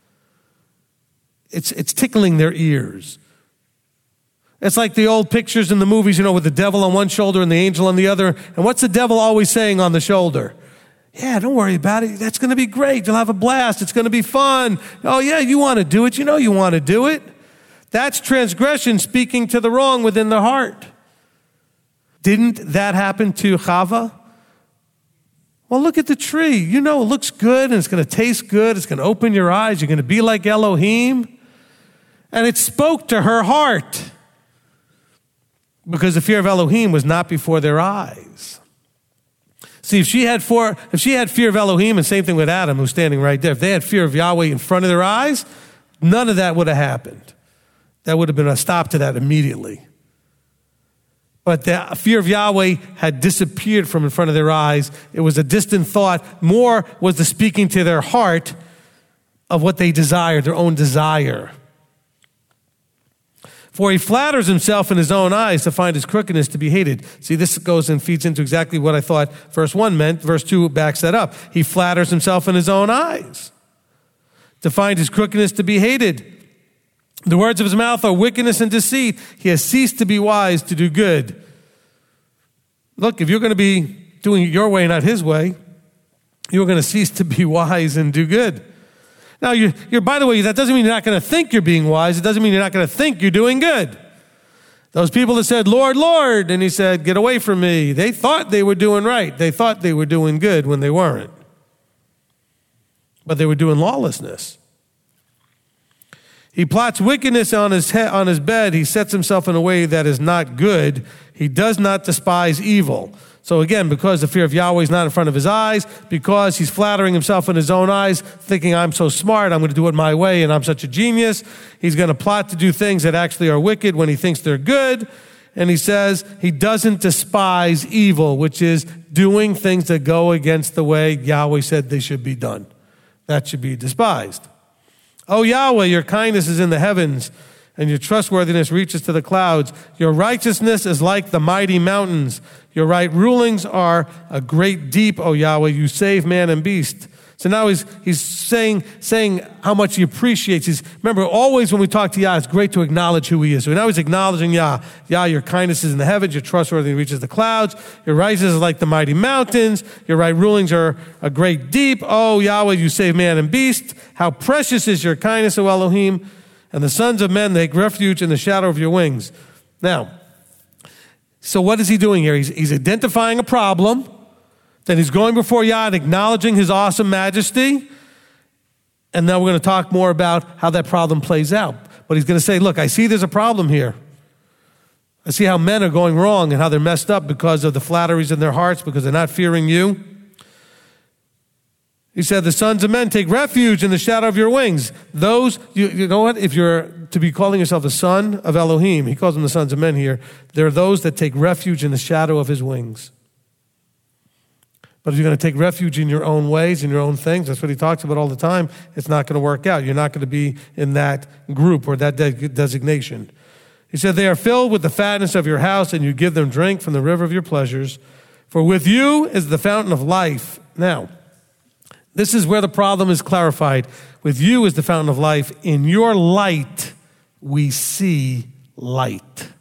It's tickling their ears. It's like the old pictures in the movies, with the devil on one shoulder and the angel on the other. And what's the devil always saying on the shoulder? Yeah, don't worry about it. That's going to be great. You'll have a blast. It's going to be fun. Oh, yeah, you want to do it. You know you want to do it. That's transgression speaking to the wrong within the heart. Didn't that happen to Chava? Well, look at the tree. It looks good and it's going to taste good. It's going to open your eyes. You're going to be like Elohim. And it spoke to her heart because the fear of Elohim was not before their eyes. See, if she had fear of Elohim, and same thing with Adam, who's standing right there, if they had fear of Yahweh in front of their eyes, none of that would have happened. That would have been a stop to that immediately. But the fear of Yahweh had disappeared from in front of their eyes. It was a distant thought. More was the speaking to their heart of what they desired, their own desire. For he flatters himself in his own eyes to find his crookedness to be hated. See, this goes and feeds into exactly what I thought verse 1 meant. Verse 2 backs that up. He flatters himself in his own eyes to find his crookedness to be hated. The words of his mouth are wickedness and deceit. He has ceased to be wise to do good. Look, if you're going to be doing it your way, not his way, you're going to cease to be wise and do good. Now, you're by the way, that doesn't mean you're not going to think you're being wise. It doesn't mean you're not going to think you're doing good. Those people that said, Lord, Lord, and he said, get away from me. They thought they were doing right. They thought they were doing good when they weren't. But they were doing lawlessness. He plots wickedness on his bed. He sets himself in a way that is not good. He does not despise evil. So again, because the fear of Yahweh is not in front of his eyes, because he's flattering himself in his own eyes, thinking I'm so smart, I'm going to do it my way, and I'm such a genius, he's going to plot to do things that actually are wicked when he thinks they're good. And he says he doesn't despise evil, which is doing things that go against the way Yahweh said they should be done. That should be despised. Oh, Yahweh, your kindness is in the heavens, and your trustworthiness reaches to the clouds. Your righteousness is like the mighty mountains. Your right rulings are a great deep, O Yahweh. You save man and beast. So now he's saying how much he appreciates. Remember, always when we talk to Yah, it's great to acknowledge who he is. So now he's acknowledging Yah. Yah, your kindness is in the heavens. Your trustworthiness reaches the clouds. Your righteousness is like the mighty mountains. Your right rulings are a great deep. Oh, Yahweh, you save man and beast. How precious is your kindness, O Elohim. And the sons of men take refuge in the shadow of your wings. Now, So what is he doing here? He's identifying a problem, then he's going before Yah and acknowledging his awesome majesty, and now we're going to talk more about how that problem plays out. But he's going to say, look, I see there's a problem here. I see how men are going wrong and how they're messed up because of the flatteries in their hearts, because they're not fearing you. He said, the sons of men take refuge in the shadow of your wings. Those, you know what? If you're to be calling yourself a son of Elohim, he calls them the sons of men here, there are those that take refuge in the shadow of his wings. But if you're going to take refuge in your own ways, in your own things, that's what he talks about all the time, it's not going to work out. You're not going to be in that group or that designation. He said, they are filled with the fatness of your house, and you give them drink from the river of your pleasures. For with you is the fountain of life. Now, this is where the problem is clarified. With you is the fountain of life. In your light, we see light.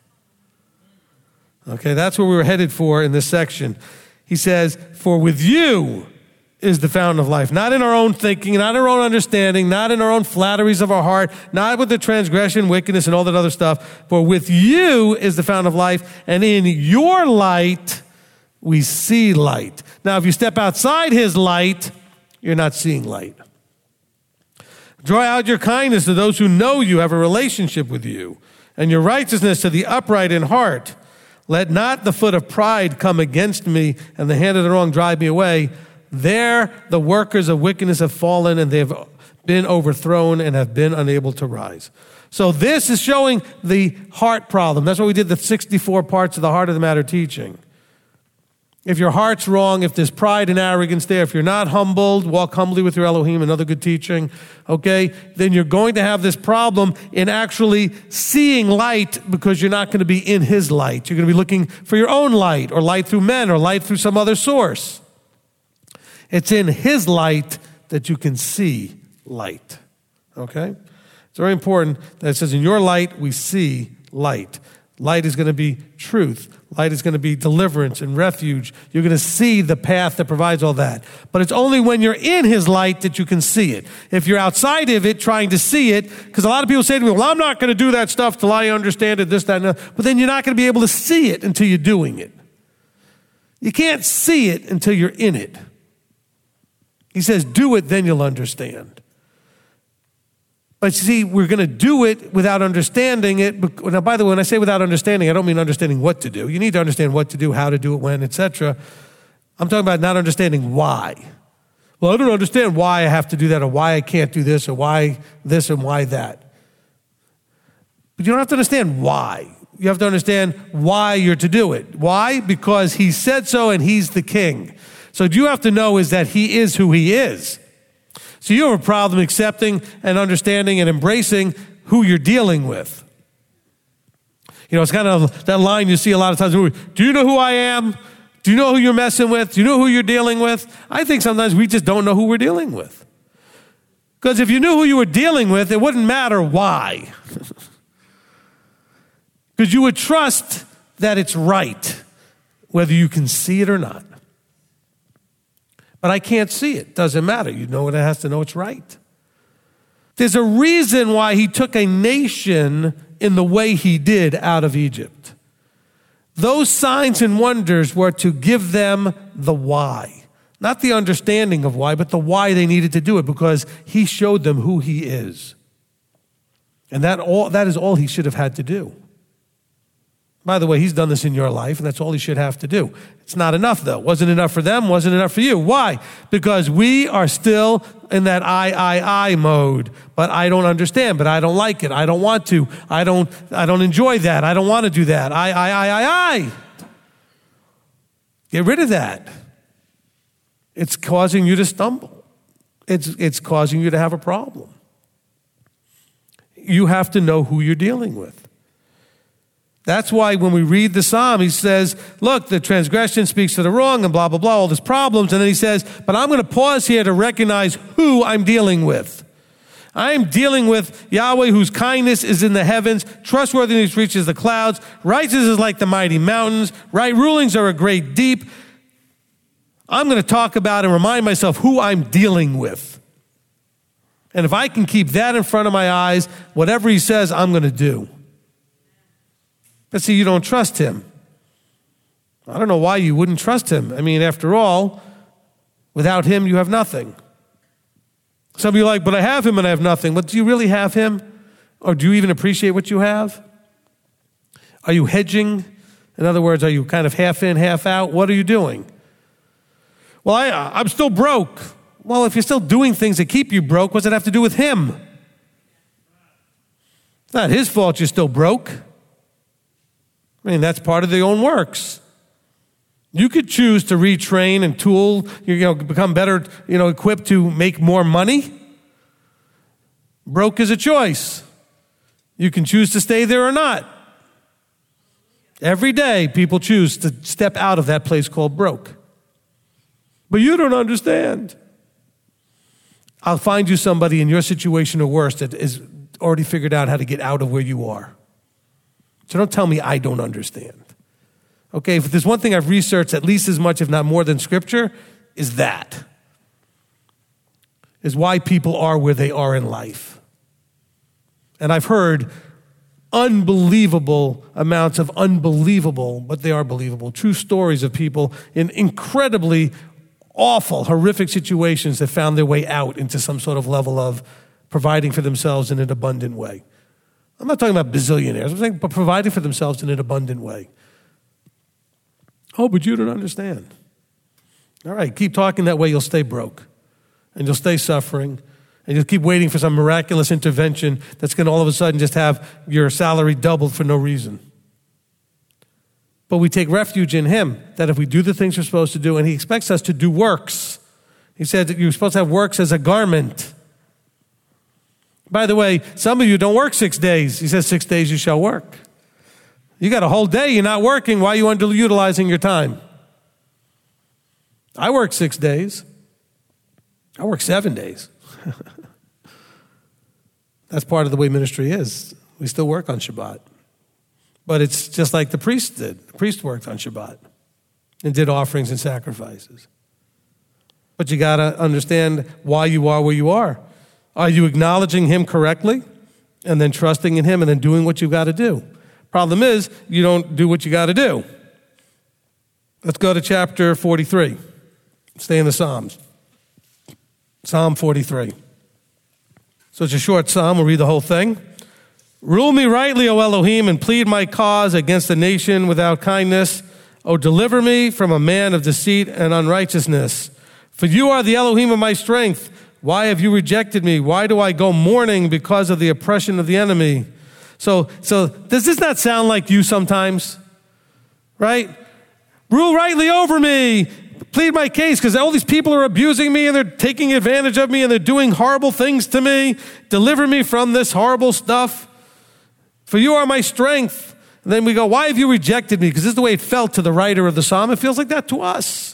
Okay, that's where we were headed for in this section. He says, for with you is the fountain of life. Not in our own thinking, not in our own understanding, not in our own flatteries of our heart, not with the transgression, wickedness, and all that other stuff. For with you is the fountain of life, and in your light we see light. Now, if you step outside his light, you're not seeing light. Draw out your kindness to those who know you, have a relationship with you, and your righteousness to the upright in heart. Let not the foot of pride come against me, and the hand of the wrong drive me away. There the workers of wickedness have fallen, and they have been overthrown and have been unable to rise. So this is showing the heart problem. That's why we did the 64 parts of the heart of the matter teaching. If your heart's wrong, if there's pride and arrogance there, if you're not humbled, walk humbly with your Elohim, another good teaching, okay, then you're going to have this problem in actually seeing light, because you're not going to be in his light. You're going to be looking for your own light, or light through men, or light through some other source. It's in his light that you can see light, okay? It's very important that it says, in your light we see light. Light is going to be truth. Light is going to be deliverance and refuge. You're going to see the path that provides all that. But it's only when you're in his light that you can see it. If you're outside of it trying to see it, because a lot of people say to me, well, I'm not going to do that stuff till I understand it, this, that, and that. But then you're not going to be able to see it until you're doing it. You can't see it until you're in it. He says, do it, then you'll understand. But see, we're going to do it without understanding it. Now, by the way, when I say without understanding, I don't mean understanding what to do. You need to understand what to do, how to do it, when, etc. I'm talking about not understanding why. Well, I don't understand why I have to do that, or why I can't do this, or why this and why that. But you don't have to understand why. You have to understand why you're to do it. Why? Because he said so, and he's the king. So what you have to know is that he is who he is. So you have a problem accepting and understanding and embracing who you're dealing with. You know, it's kind of that line you see a lot of times. Do you know who I am? Do you know who you're messing with? Do you know who you're dealing with? I think sometimes we just don't know who we're dealing with. Because if you knew who you were dealing with, it wouldn't matter why. Because you would trust that it's right, whether you can see it or not. But I can't see it. Doesn't matter. You know what it has to know it's right. There's a reason why he took a nation in the way he did out of Egypt. Those signs and wonders were to give them the why. Not the understanding of why, but the why they needed to do it, because he showed them who he is. And that is all he should have had to do. By the way, he's done this in your life, and that's all he should have to do. It's not enough, though. Wasn't enough for them, wasn't enough for you. Why? Because we are still in that I mode. But I don't understand, but I don't like it. I don't want to. I don't enjoy that. I don't want to do that. I. Get rid of that. It's causing you to stumble. It's causing you to have a problem. You have to know who you're dealing with. That's why when we read the psalm, he says, look, the transgression speaks to the wrong and blah, blah, blah, all these problems. And then he says, but I'm going to pause here to recognize who I'm dealing with. I am dealing with Yahweh, whose kindness is in the heavens, trustworthiness reaches the clouds, righteousness is like the mighty mountains, right rulings are a great deep. I'm going to talk about and remind myself who I'm dealing with. And if I can keep that in front of my eyes, whatever he says, I'm going to do. But see, you don't trust him. I don't know why you wouldn't trust him. I mean, after all, without him, you have nothing. Some of you are like, but I have him and I have nothing. But do you really have him? Or do you even appreciate what you have? Are you hedging? In other words, are you kind of half in, half out? What are you doing? Well, I'm still broke. Well, if you're still doing things that keep you broke, what's it have to do with him? It's not his fault you're still broke. I mean, that's part of the own works. You could choose to retrain and tool, become better, equipped to make more money. Broke is a choice. You can choose to stay there or not. Every day, people choose to step out of that place called broke. But you don't understand. I'll find you somebody in your situation or worse that is already figured out how to get out of where you are. So don't tell me I don't understand. Okay, if there's one thing I've researched at least as much, if not more than Scripture, is why people are where they are in life. And I've heard unbelievable amounts of unbelievable, but they are believable, true stories of people in incredibly awful, horrific situations that found their way out into some sort of level of providing for themselves in an abundant way. I'm not talking about bazillionaires. I'm saying but providing for themselves in an abundant way. Oh, but you don't understand. All right, keep talking that way, you'll stay broke. And you'll stay suffering. And you'll keep waiting for some miraculous intervention that's going to all of a sudden just have your salary doubled for no reason. But we take refuge in him, that if we do the things we're supposed to do, and he expects us to do works. He said that you're supposed to have works as a garment. By the way, some of you don't work 6 days. He says 6 days you shall work. You got a whole day you're not working. Why are you underutilizing your time? I work 6 days. I work 7 days. That's part of the way ministry is. We still work on Shabbat. But it's just like the priest did. The priest worked on Shabbat and did offerings and sacrifices. But you got to understand why you are where you are. Are you acknowledging him correctly and then trusting in him and then doing what you've got to do? Problem is, you don't do what you got to do. Let's go to chapter 43. Stay in the Psalms. Psalm 43. So it's a short psalm. We'll read the whole thing. Rule me rightly, O Elohim, and plead my cause against a nation without kindness. O deliver me from a man of deceit and unrighteousness. For you are the Elohim of my strength. Why have you rejected me? Why do I go mourning because of the oppression of the enemy? So does this not sound like you sometimes? Right? Rule rightly over me. Plead my case because all these people are abusing me and they're taking advantage of me and they're doing horrible things to me. Deliver me from this horrible stuff. For you are my strength. And then we go, why have you rejected me? Because this is the way it felt to the writer of the psalm. It feels like that to us.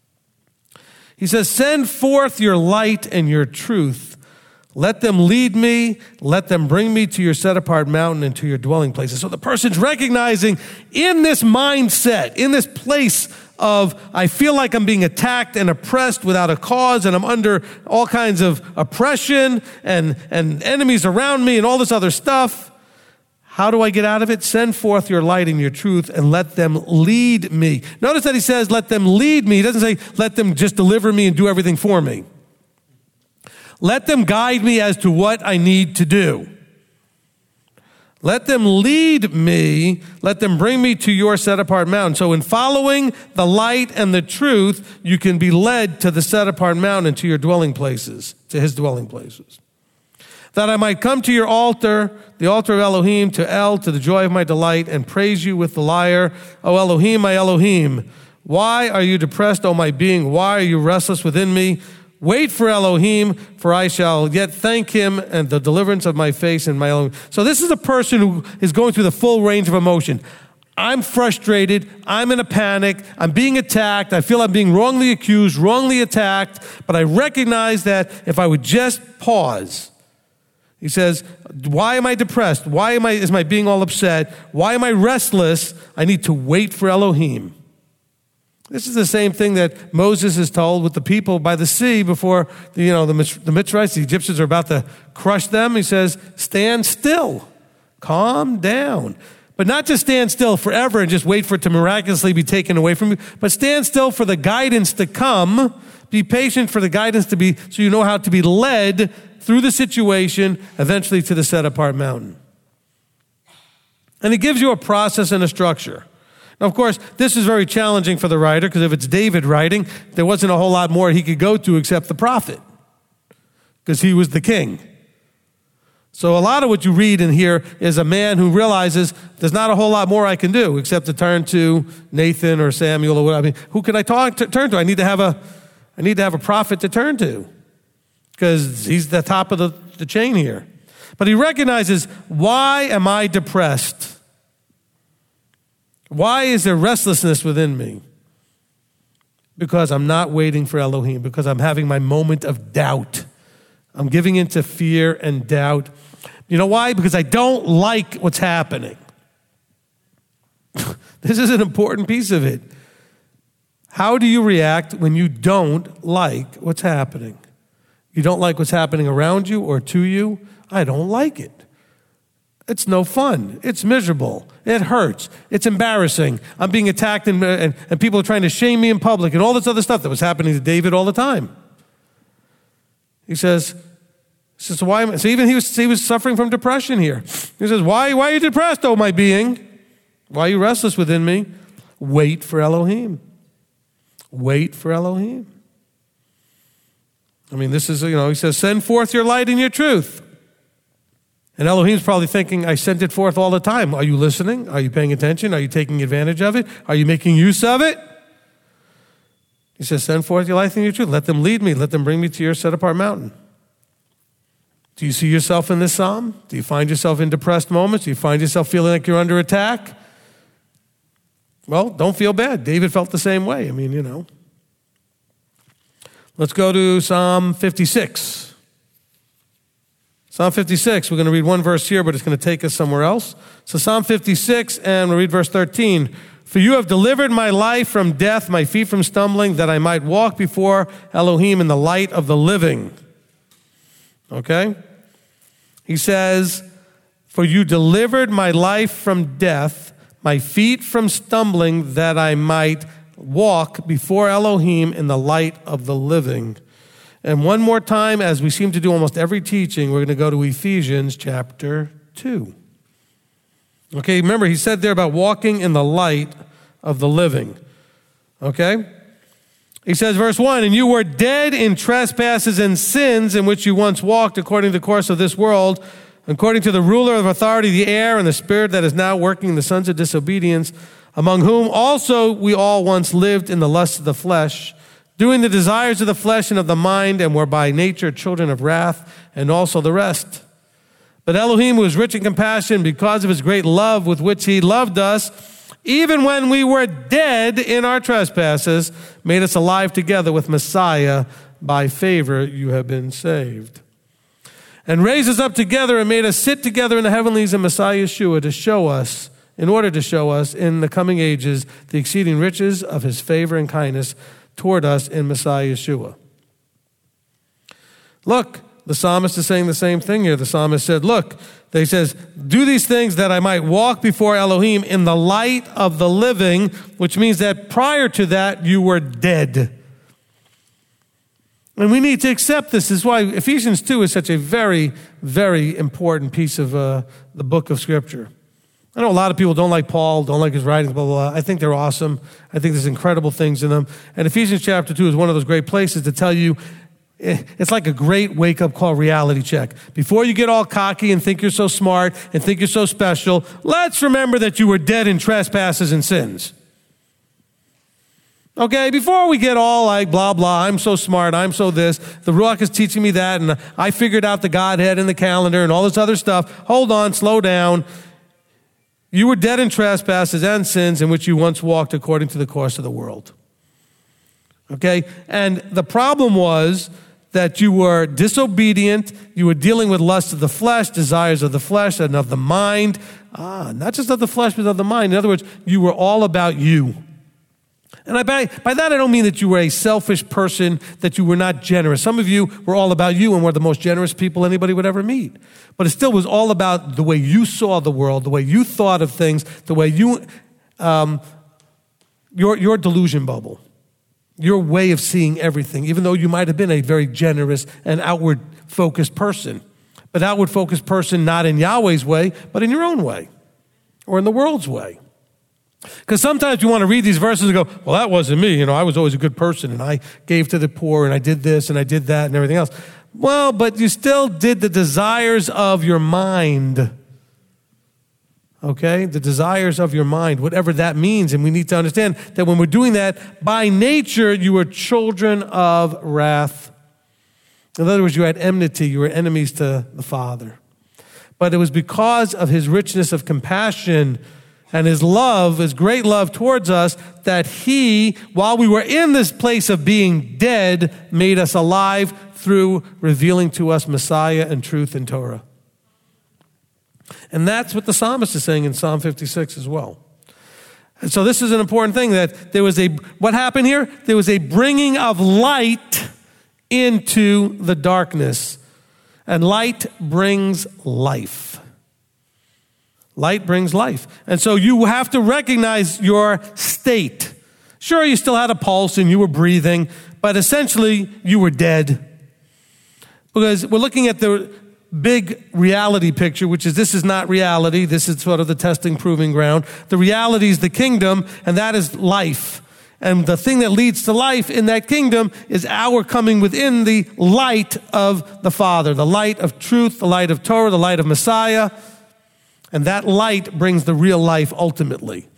He says, send forth your light and your truth. Let them lead me. Let them bring me to your set-apart mountain and to your dwelling places. So the person's recognizing in this mindset, in this place of, I feel like I'm being attacked and oppressed without a cause, and I'm under all kinds of oppression and enemies around me and all this other stuff. How do I get out of it? Send forth your light and your truth and let them lead me. Notice that he says, let them lead me. He doesn't say, let them just deliver me and do everything for me. Let them guide me as to what I need to do. Let them lead me. Let them bring me to your set-apart mountain. So in following the light and the truth, you can be led to the set-apart mountain, to your dwelling places, to his dwelling places. That I might come to your altar, the altar of Elohim, to El, to the joy of my delight, and praise you with the lyre. O Elohim, my Elohim, why are you depressed, O my being? Why are you restless within me? Wait for Elohim, for I shall yet thank him and the deliverance of my face and my Elohim. So this is a person who is going through the full range of emotion. I'm frustrated. I'm in a panic. I'm being attacked. I feel I'm being wrongly accused, wrongly attacked. But I recognize that if I would just pause. He says, why am I depressed? Why is my being all upset? Why am I restless? I need to wait for Elohim. This is the same thing that Moses is told with the people by the sea before the Mitzrites, the Egyptians are about to crush them. He says, stand still, calm down. But not just stand still forever and just wait for it to miraculously be taken away from you, but stand still for the guidance to come. Be patient for the guidance to be, so you know how to be led through the situation, eventually to the set-apart mountain. And it gives you a process and a structure. Now, of course, this is very challenging for the writer, because if it's David writing, there wasn't a whole lot more he could go to except the prophet, because he was the king. So a lot of what you read in here is a man who realizes there's not a whole lot more I can do except to turn to Nathan or Samuel or whatever. I mean, who can I turn to? I need to have a prophet to turn to, because he's the top of the chain here. But he recognizes, why am I depressed? Why is there restlessness within me? Because I'm not waiting for Elohim, because I'm having my moment of doubt. I'm giving into fear and doubt. You know why? Because I don't like what's happening. This is an important piece of it. How do you react when you don't like what's happening? You don't like what's happening around you or to you? I don't like it. It's no fun. It's miserable. It hurts. It's embarrassing. I'm being attacked and people are trying to shame me in public and all this other stuff that was happening to David all the time. He says, why am I? So even he was suffering from depression here. He says, why are you depressed, O my being? Why are you restless within me? Wait for Elohim. Wait for Elohim. I mean, this is, he says, send forth your light and your truth. And Elohim's probably thinking, I sent it forth all the time. Are you listening? Are you paying attention? Are you taking advantage of it? Are you making use of it? He says, send forth your light and your truth. Let them lead me. Let them bring me to your set-apart mountain. Do you see yourself in this psalm? Do you find yourself in depressed moments? Do you find yourself feeling like you're under attack? Well, don't feel bad. David felt the same way. I mean, Let's go to Psalm 56. Psalm 56, we're going to read one verse here, but it's going to take us somewhere else. So Psalm 56, and we'll read verse 13. For you have delivered my life from death, my feet from stumbling, that I might walk before Elohim in the light of the living. Okay? He says, for you delivered my life from death, my feet from stumbling, that I might walk before Elohim in the light of the living. And one more time, as we seem to do almost every teaching, we're going to go to Ephesians chapter 2. Okay, remember, he said there about walking in the light of the living. Okay? He says, verse 1, and you were dead in trespasses and sins in which you once walked according to the course of this world, according to the ruler of authority, the air, and the spirit that is now working in the sons of disobedience, among whom also we all once lived in the lust of the flesh, doing the desires of the flesh and of the mind, and were by nature children of wrath, and also the rest. But Elohim, who is rich in compassion, because of his great love with which he loved us, even when we were dead in our trespasses, made us alive together with Messiah. By favor you have been saved. And raised us up together and made us sit together in the heavenlies in Messiah Yeshua in order to show us in the coming ages the exceeding riches of his favor and kindness toward us in Messiah Yeshua. Look, the psalmist is saying the same thing here. The psalmist said, look, he says, do these things that I might walk before Elohim in the light of the living, which means that prior to that, you were dead. And we need to accept this. This is why Ephesians 2 is such a very, very important piece of the book of Scripture. I know a lot of people don't like Paul, don't like his writings, blah, blah, blah. I think they're awesome. I think there's incredible things in them. And Ephesians chapter 2 is one of those great places to tell you, it's like a great wake-up call reality check. Before you get all cocky and think you're so smart and think you're so special, let's remember that you were dead in trespasses and sins. Okay, before we get all like, blah, blah, I'm so smart, I'm so this, the Ruach is teaching me that, and I figured out the Godhead and the calendar and all this other stuff. Hold on, slow down. You were dead in trespasses and sins in which you once walked according to the course of the world. Okay, and the problem was that you were disobedient, you were dealing with lust of the flesh, desires of the flesh and of the mind, not just of the flesh, but of the mind. In other words, you were all about you. And by that, I don't mean that you were a selfish person, that you were not generous. Some of you were all about you and were the most generous people anybody would ever meet. But it still was all about the way you saw the world, the way you thought of things, the way you, your delusion bubble, your way of seeing everything, even though you might have been a very generous and outward-focused person. But outward-focused person not in Yahweh's way, but in your own way or in the world's way. Because sometimes you want to read these verses and go, well, that wasn't me. I was always a good person, and I gave to the poor, and I did this, and I did that, and everything else. Well, but you still did the desires of your mind. Okay? The desires of your mind, whatever that means. And we need to understand that when we're doing that, by nature, you are children of wrath. In other words, you had enmity. You were enemies to the Father. But it was because of his richness of compassion and his love, his great love towards us, that he, while we were in this place of being dead, made us alive through revealing to us Messiah and truth and Torah. And that's what the psalmist is saying in Psalm 56 as well. And so this is an important thing, that what happened here? There was a bringing of light into the darkness. And light brings life. Light brings life. And so you have to recognize your state. Sure, you still had a pulse and you were breathing, but essentially you were dead. Because we're looking at the big reality picture, which is this is not reality. This is sort of the testing, proving ground. The reality is the kingdom, and that is life. And the thing that leads to life in that kingdom is our coming within the light of the Father, the light of truth, the light of Torah, the light of Messiah. And that light brings the real life ultimately.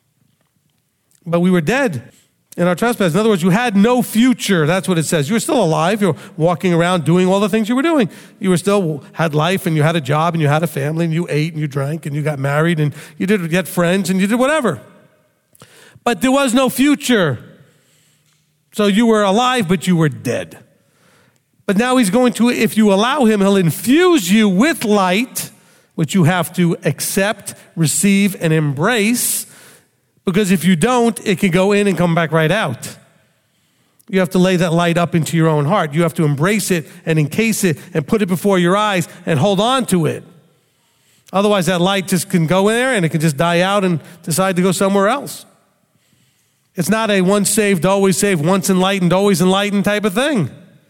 But we were dead in our trespasses. In other words, you had no future. That's what it says. You were still alive. You were walking around doing all the things you were doing. You were still had life, and you had a job, and you had a family, and you ate, and you drank, and you got married, and you had friends, and you did whatever. But there was no future. So you were alive, but you were dead. But now he's going to, if you allow him, he'll infuse you with light, which you have to accept, receive, and embrace. Because if you don't, it can go in and come back right out. You have to lay that light up into your own heart. You have to embrace it and encase it and put it before your eyes and hold on to it. Otherwise, that light just can go in there and it can just die out and decide to go somewhere else. It's not a once saved, once enlightened, always enlightened type of thing.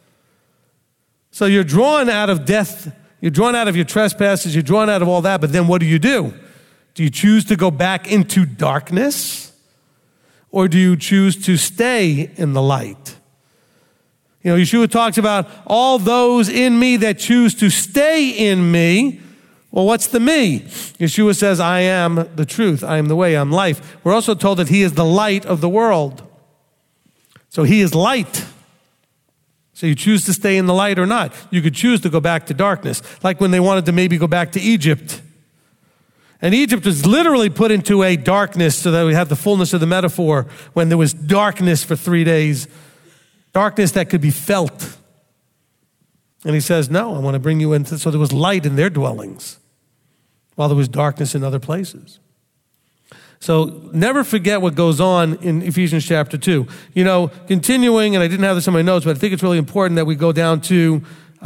So you're drawn out of death. You're drawn out of your trespasses. You're drawn out of all that. But then what do? Do you choose to go back into darkness? Or do you choose to stay in the light? Yeshua talks about all those in me that choose to stay in me. Well, what's the me? Yeshua says, I am the truth. I am the way. I'm life. We're also told that he is the light of the world. So he is light. So you choose to stay in the light or not. You could choose to go back to darkness, like when they wanted to maybe go back to Egypt. And Egypt was literally put into a darkness so that we have the fullness of the metaphor when there was darkness for 3 days, darkness that could be felt. And he says, no, I want to bring you into, so there was light in their dwellings while there was darkness in other places. So never forget what goes on in Ephesians chapter 2. Continuing, and I didn't have this in my notes, but I think it's really important that we go down to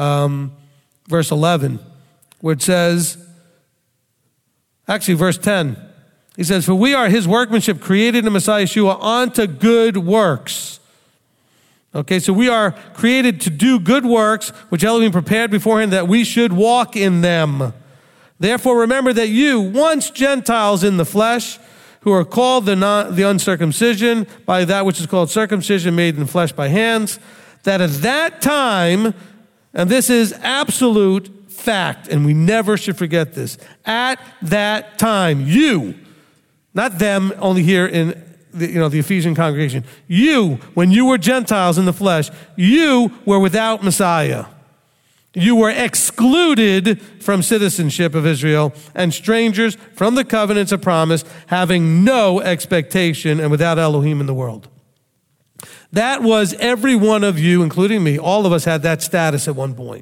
verse 11, where it says, actually verse 10. He says, for we are his workmanship created in Messiah Yeshua unto good works. Okay, so we are created to do good works, which Elohim prepared beforehand that we should walk in them. Therefore remember that you, once Gentiles in the flesh, who are called the uncircumcision by that which is called circumcision made in flesh by hands, that at that time, and this is absolute fact, and we never should forget this, at that time, you, not them, only here in the Ephesian congregation, you, when you were Gentiles in the flesh, you were without Messiah. You were excluded from citizenship of Israel and strangers from the covenants of promise, having no expectation and without Elohim in the world. That was every one of you, including me. All of us had that status at one point.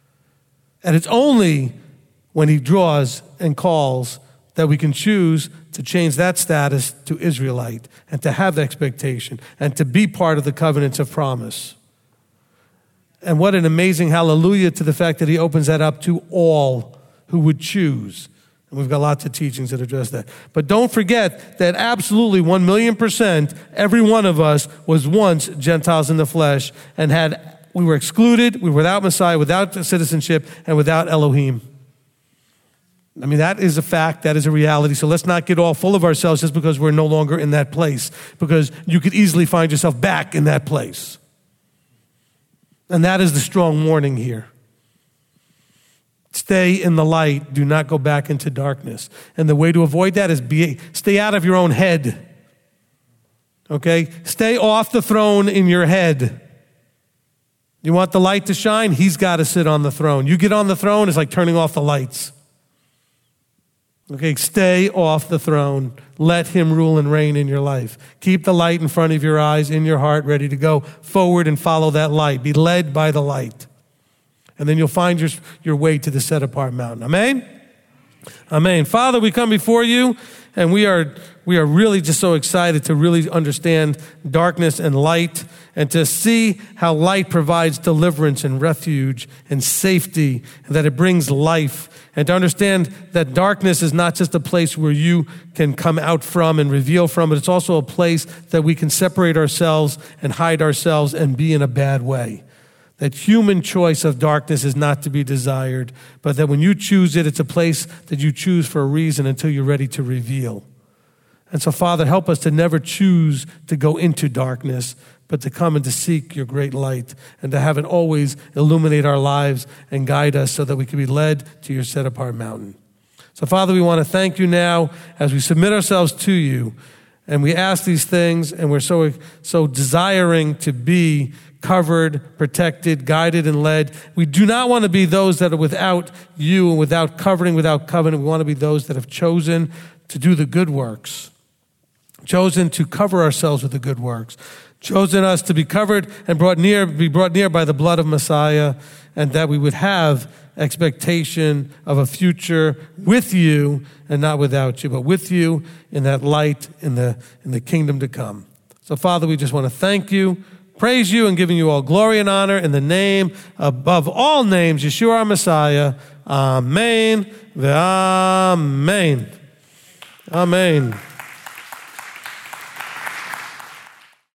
And it's only when he draws and calls that we can choose to change that status to Israelite and to have the expectation and to be part of the covenants of promise. And what an amazing hallelujah to the fact that he opens that up to all who would choose. And we've got lots of teachings that address that. But don't forget that absolutely 1,000,000% every one of us was once Gentiles in the flesh and we were excluded, we were without Messiah, without citizenship, and without Elohim. I mean, that is a fact, that is a reality. So let's not get all full of ourselves just because we're no longer in that place, because you could easily find yourself back in that place. And that is the strong warning here. Stay in the light. Do not go back into darkness. And the way to avoid that is stay out of your own head. Okay? Stay off the throne in your head. You want the light to shine? He's got to sit on the throne. You get on the throne, it's like turning off the lights. Okay, stay off the throne. Let him rule and reign in your life. Keep the light in front of your eyes, in your heart, ready to go forward and follow that light. Be led by the light. And then you'll find your way to the set-apart mountain. Amen? Amen. Father, we come before you, and we are really just so excited to really understand darkness and light, and to see how light provides deliverance and refuge and safety, and that it brings life, and to understand that darkness is not just a place where you can come out from and reveal from, but it's also a place that we can separate ourselves and hide ourselves and be in a bad way. That human choice of darkness is not to be desired, but that when you choose it, it's a place that you choose for a reason until you're ready to reveal. And so, Father, help us to never choose to go into darkness, but to come and to seek your great light and to have it always illuminate our lives and guide us so that we can be led to your set-apart mountain. So, Father, we want to thank you now as we submit ourselves to you, and we ask these things, and we're so desiring to be covered, protected, guided, and led. We do not want to be those that are without you and without covering, without covenant. We want to be those that have chosen to do the good works, chosen to cover ourselves with the good works, chosen us to be covered and be brought near by the blood of Messiah, and that we would have expectation of a future with you and not without you, but with you in that light in the kingdom to come. So, Father, we just want to thank you, praise you, and giving you all glory and honor in the name above all names, Yeshua our Messiah. Amen. Amen. Amen.